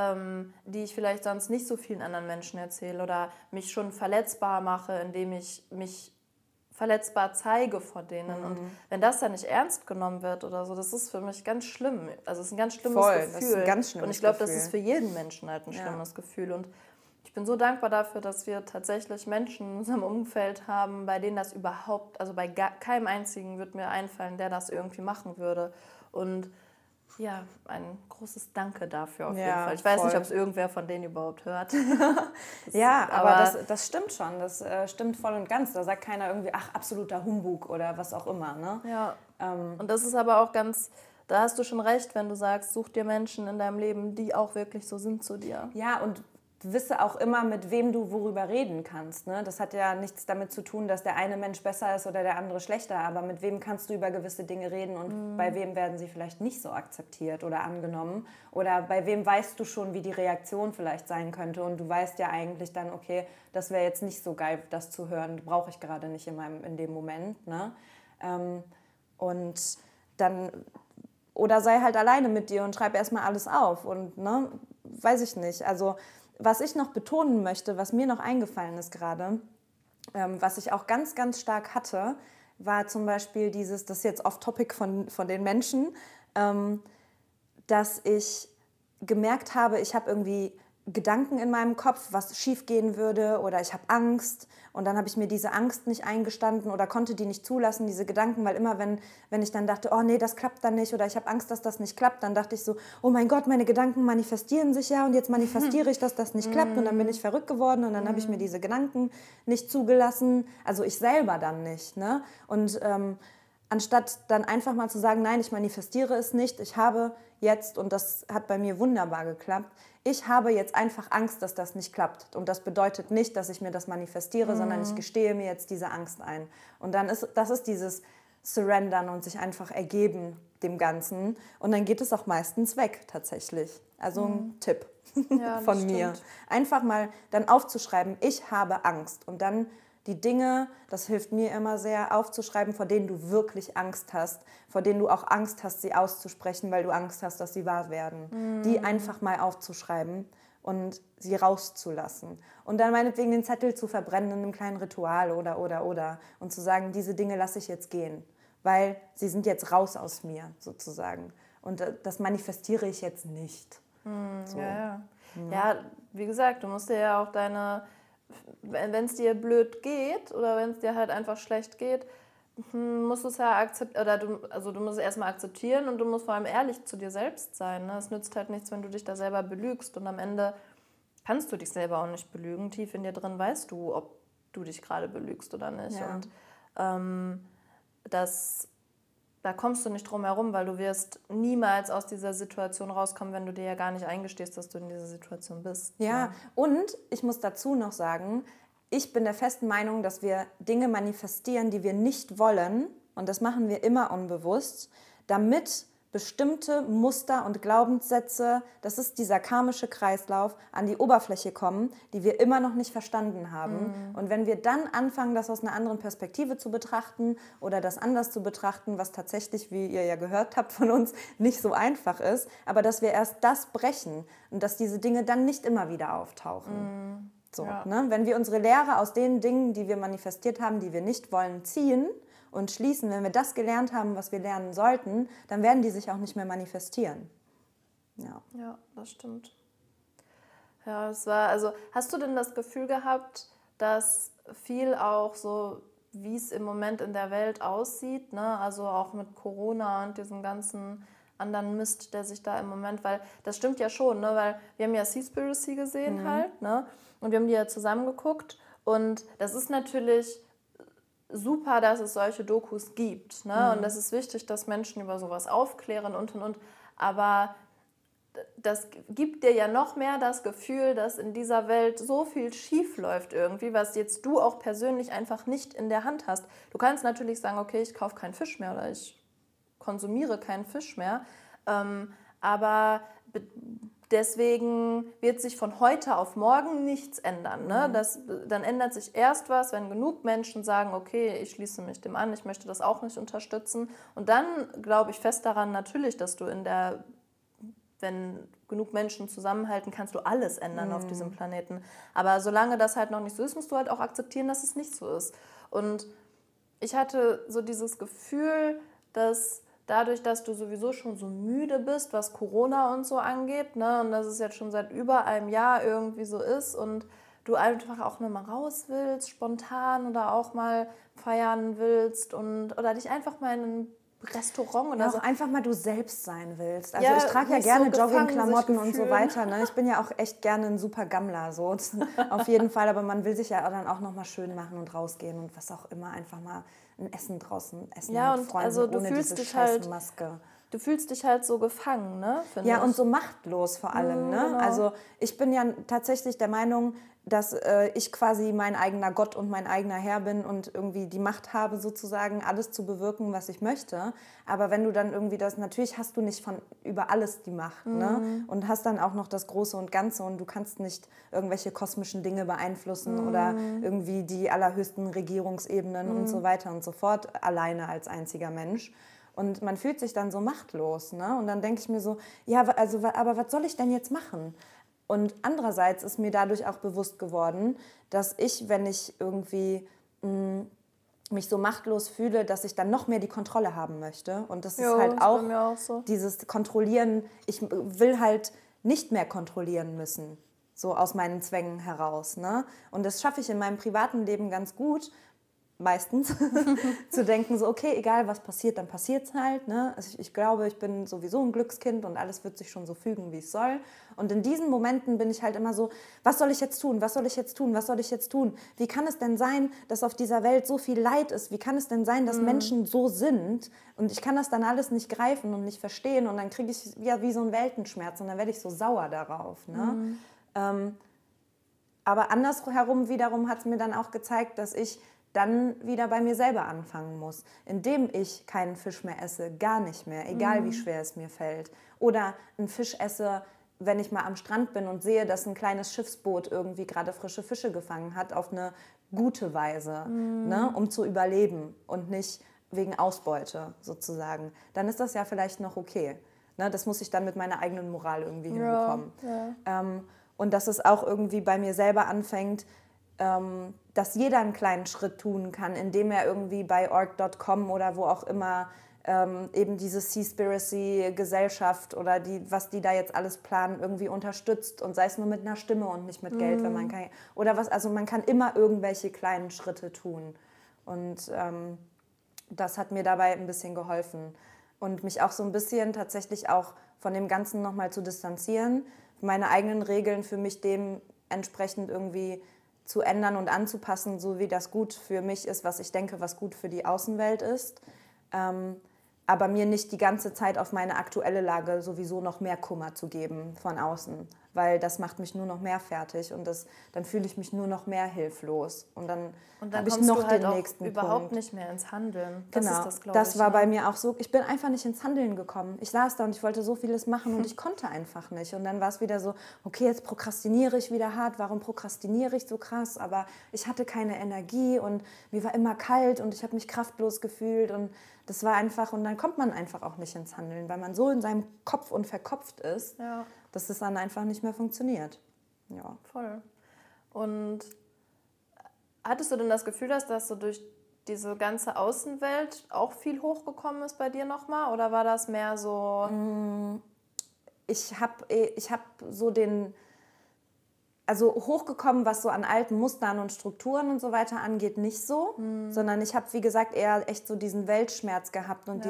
die ich vielleicht sonst nicht so vielen anderen Menschen erzähle oder mich schon verletzbar mache, indem ich mich verletzbar zeige vor denen. Und wenn das dann nicht ernst genommen wird oder so, das ist für mich ganz schlimm. Also es ist ein ganz schlimmes Voll, Gefühl. das ist ein ganz schlimmes und ich glaube, das Gefühl. ist für jeden Menschen halt ein Ja. schlimmes Gefühl. Und ich bin so dankbar dafür, dass wir tatsächlich Menschen in unserem Umfeld haben, bei denen das überhaupt, also bei keinem einzigen wird mir einfallen, der das irgendwie machen würde. Und ja, ein großes Danke dafür auf Ja, jeden Fall. Ich weiß nicht, voll. ob es irgendwer von denen überhaupt hört. Ja, aber das stimmt schon. Das stimmt voll und ganz. Da sagt keiner irgendwie, ach, absoluter Humbug oder was auch immer. Ne? Ja, und das ist aber auch ganz, da hast du schon recht, wenn du sagst, such dir Menschen in deinem Leben, die auch wirklich so sind zu dir. Ja, und wisse auch immer, mit wem du worüber reden kannst. Ne? Das hat ja nichts damit zu tun, dass der eine Mensch besser ist oder der andere schlechter, aber mit wem kannst du über gewisse Dinge reden und bei wem werden sie vielleicht nicht so akzeptiert oder angenommen oder bei wem weißt du schon, wie die Reaktion vielleicht sein könnte und du weißt ja eigentlich dann, okay, das wäre jetzt nicht so geil, das zu hören, brauche ich gerade nicht in dem Moment. Ne? Und dann, oder sei halt alleine mit dir und schreib erstmal alles auf und ne, weiß ich nicht, also was ich noch betonen möchte, was mir noch eingefallen ist gerade, was ich auch ganz, ganz stark hatte, war zum Beispiel das ist jetzt off-topic von den Menschen, dass ich gemerkt habe, ich habe irgendwie Gedanken in meinem Kopf, was schiefgehen würde oder ich habe Angst und dann habe ich mir diese Angst nicht eingestanden oder konnte die nicht zulassen, diese Gedanken, weil immer wenn ich dann dachte, oh nee, das klappt dann nicht oder ich habe Angst, dass das nicht klappt, dann dachte ich so, oh mein Gott, meine Gedanken manifestieren sich ja und jetzt manifestiere ich, dass das nicht klappt und dann bin ich verrückt geworden und dann habe ich mir diese Gedanken nicht zugelassen, also ich selber dann nicht, ne? Und anstatt dann einfach mal zu sagen, nein, ich manifestiere es nicht, ich habe jetzt, und das hat bei mir wunderbar geklappt, ich habe jetzt einfach Angst, dass das nicht klappt. Und das bedeutet nicht, dass ich mir das manifestiere, sondern ich gestehe mir jetzt diese Angst ein. Und dann das ist dieses Surrendern und sich einfach ergeben dem Ganzen. Und dann geht es auch meistens weg, tatsächlich. Also ein Tipp Ja, das von mir. stimmt. Einfach mal dann aufzuschreiben, ich habe Angst. Und dann die Dinge, das hilft mir immer sehr, aufzuschreiben, vor denen du wirklich Angst hast, vor denen du auch Angst hast, sie auszusprechen, weil du Angst hast, dass sie wahr werden. Die einfach mal aufzuschreiben und sie rauszulassen. Und dann meinetwegen den Zettel zu verbrennen in einem kleinen Ritual oder. Und zu sagen, diese Dinge lasse ich jetzt gehen, weil sie sind jetzt raus aus mir sozusagen. Und das manifestiere ich jetzt nicht. So. Ja, wie gesagt, du musst dir ja auch wenn es dir blöd geht oder wenn es dir halt einfach schlecht geht, musst du es ja akzeptieren, oder du musst es erstmal akzeptieren und du musst vor allem ehrlich zu dir selbst sein. Ne? Es nützt halt nichts, wenn du dich da selber belügst und am Ende kannst du dich selber auch nicht belügen. Tief in dir drin weißt du, ob du dich gerade belügst oder nicht. Ja. Und das da kommst du nicht drum herum, weil du wirst niemals aus dieser Situation rauskommen, wenn du dir ja gar nicht eingestehst, dass du in dieser Situation bist. Ja, und ich muss dazu noch sagen, ich bin der festen Meinung, dass wir Dinge manifestieren, die wir nicht wollen, und das machen wir immer unbewusst, damit bestimmte Muster und Glaubenssätze, das ist dieser karmische Kreislauf, an die Oberfläche kommen, die wir immer noch nicht verstanden haben. Und wenn wir dann anfangen, das aus einer anderen Perspektive zu betrachten oder das anders zu betrachten, was tatsächlich, wie ihr ja gehört habt von uns, nicht so einfach ist, aber dass wir erst das brechen und dass diese Dinge dann nicht immer wieder auftauchen. So, ne? Wenn wir unsere Lehre aus den Dingen, die wir manifestiert haben, die wir nicht wollen, ziehen und schließen, wenn wir das gelernt haben, was wir lernen sollten, dann werden die sich auch nicht mehr manifestieren. Ja, das stimmt. Ja, es war, also hast du denn das Gefühl gehabt, dass viel auch so, wie es im Moment in der Welt aussieht, ne? Also auch mit Corona und diesem ganzen anderen Mist, der sich da im Moment, weil das stimmt ja schon, ne? Weil wir haben ja Seaspiracy gesehen halt, ne? Und wir haben die ja zusammen geguckt und das ist natürlich super, dass es solche Dokus gibt, ne? Und es ist wichtig, dass Menschen über sowas aufklären und. Aber das gibt dir ja noch mehr das Gefühl, dass in dieser Welt so viel schief läuft irgendwie, was jetzt du auch persönlich einfach nicht in der Hand hast. Du kannst natürlich sagen, okay, ich kaufe keinen Fisch mehr oder ich konsumiere keinen Fisch mehr, aber deswegen wird sich von heute auf morgen nichts ändern. Ne? Dann ändert sich erst was, wenn genug Menschen sagen, okay, ich schließe mich dem an, ich möchte das auch nicht unterstützen. Und dann glaube ich fest daran natürlich, dass du wenn genug Menschen zusammenhalten, kannst du alles ändern auf diesem Planeten. Aber solange das halt noch nicht so ist, musst du halt auch akzeptieren, dass es nicht so ist. Und ich hatte so dieses Gefühl, dass dadurch, dass du sowieso schon so müde bist, was Corona und so angeht, ne, und dass es jetzt schon seit über einem Jahr irgendwie so ist und du einfach auch nur mal raus willst, spontan oder auch mal feiern willst oder dich einfach mal in ein Restaurant oder Ja, so. auch einfach mal du selbst sein willst. Also Ja, ich trage ja nicht gerne so gefangen Joggingklamotten sich und so fühlen. weiter. Ne? Ich bin ja auch echt gerne ein super Gammler, so auf jeden Fall. Aber man will sich ja dann auch noch mal schön machen und rausgehen und was auch immer, einfach mal ein Essen draußen essen Ja, mit und Freunden also du ohne fühlst diese dich scheiß halt- Maske. Du fühlst dich halt so gefangen, ne? Finde Ja, ich. und so machtlos vor allem. Ne? genau. Also ich bin ja tatsächlich der Meinung, dass ich quasi mein eigener Gott und mein eigener Herr bin und irgendwie die Macht habe, sozusagen alles zu bewirken, was ich möchte. Aber wenn du dann irgendwie natürlich hast du nicht über alles die Macht, ne? Und hast dann auch noch das Große und Ganze und du kannst nicht irgendwelche kosmischen Dinge beeinflussen oder irgendwie die allerhöchsten Regierungsebenen und so weiter und so fort alleine als einziger Mensch. Und man fühlt sich dann so machtlos, ne? Und dann denke ich mir so, ja, also, aber was soll ich denn jetzt machen? Und andererseits ist mir dadurch auch bewusst geworden, dass ich, wenn ich irgendwie mich so machtlos fühle, dass ich dann noch mehr die Kontrolle haben möchte. Und das ist halt ist bei auch mir auch so. dieses Kontrollieren. Ich will halt nicht mehr kontrollieren müssen, so aus meinen Zwängen heraus. Ne? Und das schaffe ich in meinem privaten Leben ganz gut, meistens, zu denken, so okay, egal was passiert, dann passiert es halt. Ne? Also ich glaube, ich bin sowieso ein Glückskind und alles wird sich schon so fügen, wie es soll. Und in diesen Momenten bin ich halt immer so, was soll ich jetzt tun, was soll ich jetzt tun, was soll ich jetzt tun? Wie kann es denn sein, dass auf dieser Welt so viel Leid ist? Wie kann es denn sein, dass Menschen so sind? Und ich kann das dann alles nicht greifen und nicht verstehen und dann kriege ich ja wie so einen Weltenschmerz und dann werde ich so sauer darauf. Ne? Aber andersherum wiederum hat es mir dann auch gezeigt, dass ich dann wieder bei mir selber anfangen muss, indem ich keinen Fisch mehr esse, gar nicht mehr, egal wie schwer es mir fällt. Oder einen Fisch esse, wenn ich mal am Strand bin und sehe, dass ein kleines Schiffsboot irgendwie gerade frische Fische gefangen hat, auf eine gute Weise, ne, um zu überleben und nicht wegen Ausbeute sozusagen. Dann ist das ja vielleicht noch okay. Ne, das muss ich dann mit meiner eigenen Moral irgendwie hinbekommen. Ja. Und dass es auch irgendwie bei mir selber anfängt, dass jeder einen kleinen Schritt tun kann, indem er irgendwie bei org.com oder wo auch immer eben diese Seaspiracy-Gesellschaft oder was die da jetzt alles planen, irgendwie unterstützt und sei es nur mit einer Stimme und nicht mit Geld, wenn man kann. Oder was, also man kann immer irgendwelche kleinen Schritte tun. Und das hat mir dabei ein bisschen geholfen. Und mich auch so ein bisschen tatsächlich auch von dem Ganzen nochmal zu distanzieren, meine eigenen Regeln für mich dementsprechend irgendwie zu ändern und anzupassen, so wie das gut für mich ist, was ich denke, was gut für die Außenwelt ist. aber mir nicht die ganze Zeit auf meine aktuelle Lage sowieso noch mehr Kummer zu geben von außen, weil das macht mich nur noch mehr fertig und dann fühle ich mich nur noch mehr hilflos und dann habe ich noch halt den auch nächsten überhaupt Punkt. nicht mehr ins Handeln. Das Genau, ist das, glaube ich. das war bei mir auch so. Ich bin einfach nicht ins Handeln gekommen. Ich saß da und ich wollte so vieles machen und ich konnte einfach nicht. Und dann war es wieder so, okay, jetzt prokrastiniere ich wieder hart. Warum prokrastiniere ich so krass? Aber ich hatte keine Energie und mir war immer kalt und ich habe mich kraftlos gefühlt und das war einfach, und dann kommt man einfach auch nicht ins Handeln, weil man so in seinem Kopf und verkopft ist, dass es dann einfach nicht mehr funktioniert. Ja. Voll. Und hattest du denn das Gefühl, dass so durch diese ganze Außenwelt auch viel hochgekommen ist bei dir nochmal? Oder war das mehr so... Ich hab so also hochgekommen, was so an alten Mustern und Strukturen und so weiter angeht, nicht so, sondern ich habe, wie gesagt, eher echt so diesen Weltschmerz gehabt und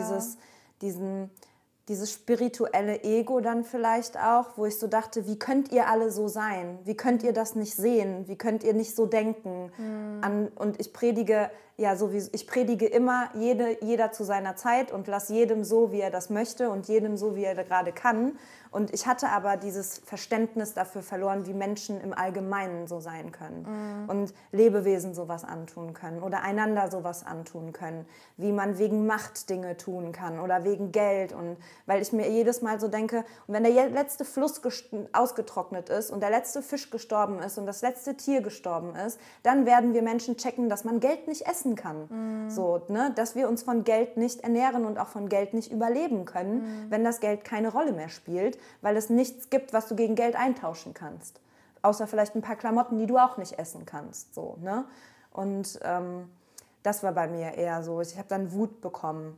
dieses spirituelle Ego dann vielleicht auch, wo ich so dachte, wie könnt ihr alle so sein? Wie könnt ihr das nicht sehen? Wie könnt ihr nicht so denken? Und ich predige immer, jeder zu seiner Zeit und lass jedem so, wie er das möchte und jedem so, wie er gerade kann. Und ich hatte aber dieses Verständnis dafür verloren, wie Menschen im Allgemeinen so sein können und Lebewesen sowas antun können oder einander sowas antun können, wie man wegen Macht Dinge tun kann oder wegen Geld. Und weil ich mir jedes Mal so denke, und wenn der letzte Fluss ausgetrocknet ist und der letzte Fisch gestorben ist und das letzte Tier gestorben ist, dann werden wir Menschen checken, dass man Geld nicht essen kann. So, ne? Dass wir uns von Geld nicht ernähren und auch von Geld nicht überleben können, wenn das Geld keine Rolle mehr spielt, weil es nichts gibt, was du gegen Geld eintauschen kannst. Außer vielleicht ein paar Klamotten, die du auch nicht essen kannst. So, ne? Und das war bei mir eher so. Ich habe dann Wut bekommen.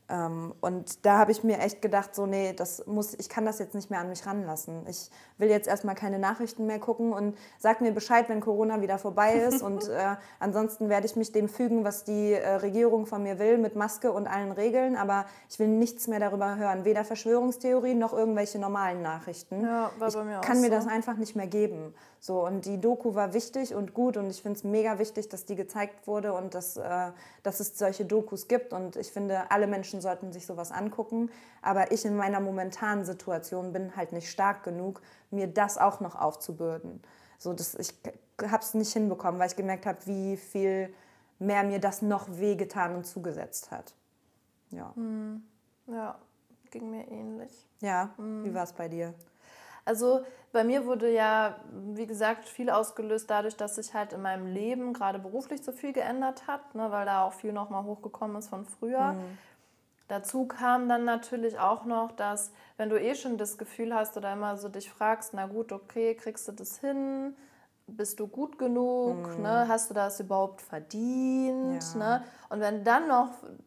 Und da habe ich mir echt gedacht, so nee, ich kann das jetzt nicht mehr an mich ranlassen. Ich will jetzt erstmal keine Nachrichten mehr gucken und sag mir Bescheid, wenn Corona wieder vorbei ist. Und ansonsten werde ich mich dem fügen, was die Regierung von mir will, mit Maske und allen Regeln. Aber ich will nichts mehr darüber hören. Weder Verschwörungstheorien noch irgendwelche normalen Nachrichten. Ja, war bei mir auch ich kann mir so. das einfach nicht mehr geben. So, und die Doku war wichtig und gut und ich finde es mega wichtig, dass die gezeigt wurde und dass es solche Dokus gibt. Und ich finde, alle Menschen sollten sich sowas angucken. Aber ich in meiner momentanen Situation bin halt nicht stark genug, mir das auch noch aufzubürden. So, ich habe es nicht hinbekommen, weil ich gemerkt habe, wie viel mehr mir das noch wehgetan und zugesetzt hat. Ja, Ja, ging mir ähnlich. ja. Wie war es bei dir? Also bei mir wurde ja, wie gesagt, viel ausgelöst dadurch, dass sich halt in meinem Leben gerade beruflich so viel geändert hat, ne, weil da auch viel nochmal hochgekommen ist von früher. Dazu kam dann natürlich auch noch, dass wenn du eh schon das Gefühl hast oder immer so dich fragst, na gut, okay, kriegst du das hin? Bist du gut genug? Ne? Hast du das überhaupt verdient? Ja. Ne? Und wenn dann noch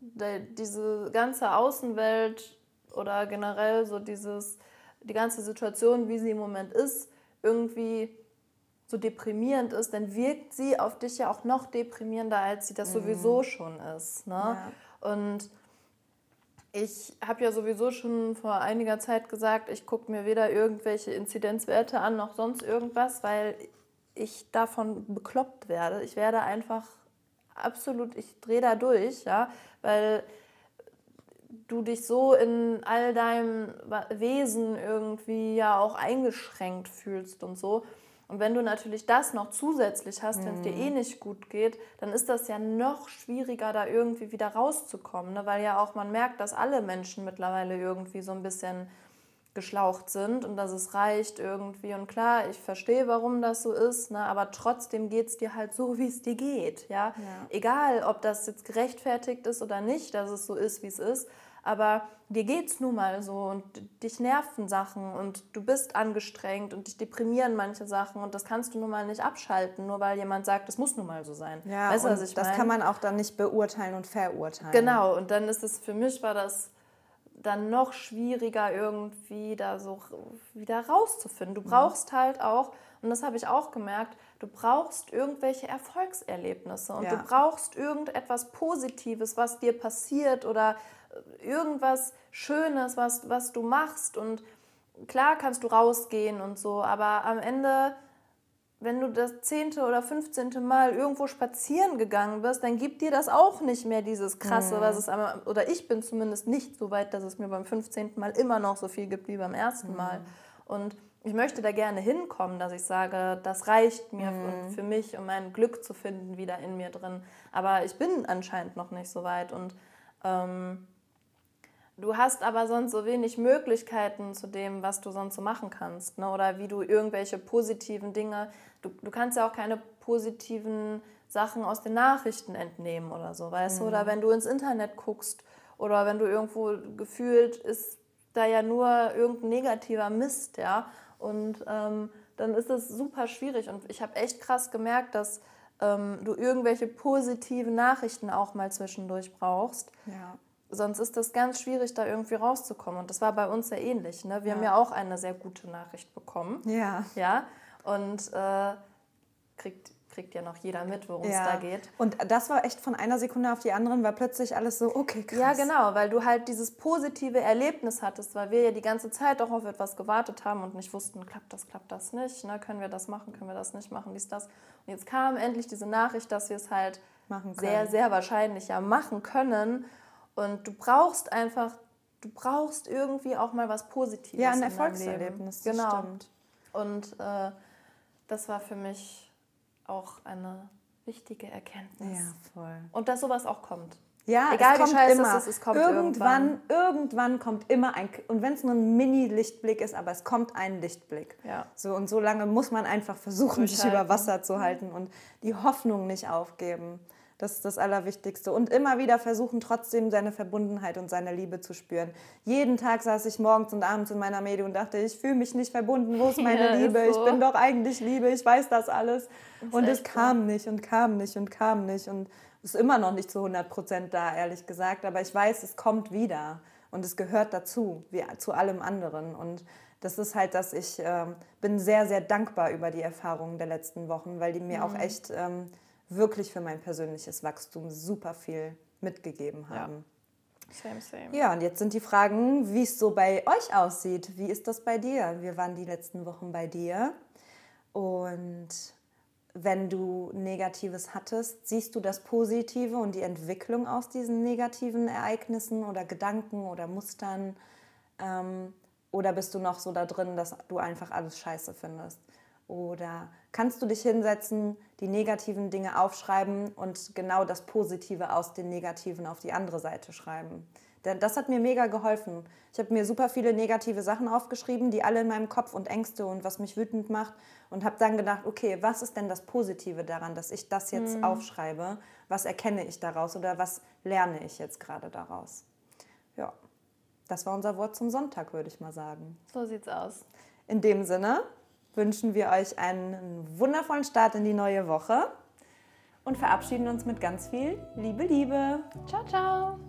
diese ganze Außenwelt oder generell so die ganze Situation, wie sie im Moment ist, irgendwie so deprimierend ist, dann wirkt sie auf dich ja auch noch deprimierender, als sie das sowieso schon ist. Ne? Ja. Und ich habe ja sowieso schon vor einiger Zeit gesagt, ich gucke mir weder irgendwelche Inzidenzwerte an noch sonst irgendwas, weil ich davon bekloppt werde. Ich werde einfach ich drehe da durch, ja, weil du dich so in all deinem Wesen irgendwie ja auch eingeschränkt fühlst und so. Und wenn du natürlich das noch zusätzlich hast, wenn es dir eh nicht gut geht, dann ist das ja noch schwieriger, da irgendwie wieder rauszukommen. Ne? Weil ja auch man merkt, dass alle Menschen mittlerweile irgendwie so ein bisschen geschlaucht sind und dass es reicht irgendwie. Und klar, ich verstehe, warum das so ist, ne? Aber trotzdem geht es dir halt so, wie es dir geht. Ja? Egal, ob das jetzt gerechtfertigt ist oder nicht, dass es so ist, wie es ist. Aber dir geht's nun mal so und dich nerven Sachen und du bist angestrengt und dich deprimieren manche Sachen und das kannst du nun mal nicht abschalten, nur weil jemand sagt, das muss nun mal so sein. Ja, weißt du, was und ich das mein? kann man auch dann nicht beurteilen und verurteilen. Genau, und dann ist es, für mich war das dann noch schwieriger irgendwie da so wieder rauszufinden. Du brauchst halt auch, und das habe ich auch gemerkt, du brauchst irgendwelche Erfolgserlebnisse und du brauchst irgendetwas Positives, was dir passiert oder irgendwas Schönes, was du machst. Und klar kannst du rausgehen und so, aber am Ende wenn du das 10. oder 15. Mal irgendwo spazieren gegangen bist, dann gibt dir das auch nicht mehr dieses Krasse, was es einmal, oder ich bin zumindest nicht so weit, dass es mir beim 15. Mal immer noch so viel gibt wie beim ersten Mal. Und ich möchte da gerne hinkommen, dass ich sage, das reicht mir für mich, um mein Glück zu finden, wieder in mir drin. Aber ich bin anscheinend noch nicht so weit. Und du hast aber sonst so wenig Möglichkeiten zu dem, was du sonst so machen kannst. Ne? Oder wie du irgendwelche positiven Dinge, du kannst ja auch keine positiven Sachen aus den Nachrichten entnehmen oder so, weißt du? Oder wenn du ins Internet guckst oder wenn du irgendwo gefühlt ist da ja nur irgendein negativer Mist, ja. Und dann ist es super schwierig. Und ich habe echt krass gemerkt, dass du irgendwelche positiven Nachrichten auch mal zwischendurch brauchst. Ja. Sonst ist das ganz schwierig, da irgendwie rauszukommen. Und das war bei uns ja ähnlich. Ne? Wir haben ja auch eine sehr gute Nachricht bekommen. Ja. Ja? Und kriegt ja noch jeder mit, worum es da geht. Und das war echt von einer Sekunde auf die andere, war plötzlich alles so, okay, krass. Ja, genau, weil du halt dieses positive Erlebnis hattest, weil wir ja die ganze Zeit auch auf etwas gewartet haben und nicht wussten, klappt das nicht, ne? Können wir das machen, können wir das nicht machen, dies, das. Und jetzt kam endlich diese Nachricht, dass wir es halt sehr, sehr wahrscheinlich ja machen können. Und du brauchst irgendwie auch mal was Positives. Ja, ein Erfolgserlebnis, das genau. Stimmt. Und das war für mich auch eine wichtige Erkenntnis. Ja, voll. Und dass sowas auch kommt. Ja, egal es wie kommt scheiße immer. es kommt Irgendwann kommt immer und wenn es nur ein Mini-Lichtblick ist, aber es kommt ein Lichtblick. Ja. So, und so lange muss man einfach versuchen, sich über Wasser zu halten und die Hoffnung nicht aufgeben. Das ist das Allerwichtigste. Und immer wieder versuchen, trotzdem seine Verbundenheit und seine Liebe zu spüren. Jeden Tag saß ich morgens und abends in meiner Medi und dachte, ich fühle mich nicht verbunden. Wo ist meine Liebe? Ist so. Ich bin doch eigentlich Liebe. Ich weiß das alles. Und es kam so. nicht und kam nicht und kam nicht. Und es ist immer noch nicht zu 100% da, ehrlich gesagt. Aber ich weiß, es kommt wieder. Und es gehört dazu, wie zu allem anderen. Und das ist halt, dass ich bin sehr, sehr dankbar über die Erfahrungen der letzten Wochen, weil die mir auch echt wirklich für mein persönliches Wachstum super viel mitgegeben haben. Same. Ja, und jetzt sind die Fragen, wie es so bei euch aussieht. Wie ist das bei dir? Wir waren die letzten Wochen bei dir. Und wenn du Negatives hattest, siehst du das Positive und die Entwicklung aus diesen negativen Ereignissen oder Gedanken oder Mustern? Oder bist du noch so da drin, dass du einfach alles scheiße findest? Oder kannst du dich hinsetzen, die negativen Dinge aufschreiben und genau das Positive aus den Negativen auf die andere Seite schreiben? Denn das hat mir mega geholfen. Ich habe mir super viele negative Sachen aufgeschrieben, die alle in meinem Kopf und Ängste und was mich wütend macht. Und habe dann gedacht, okay, was ist denn das Positive daran, dass ich das jetzt aufschreibe? Was erkenne ich daraus oder was lerne ich jetzt gerade daraus? Ja, das war unser Wort zum Sonntag, würde ich mal sagen. So sieht's aus. In dem Sinne wünschen wir euch einen wundervollen Start in die neue Woche und verabschieden uns mit ganz viel Liebe. Ciao, ciao.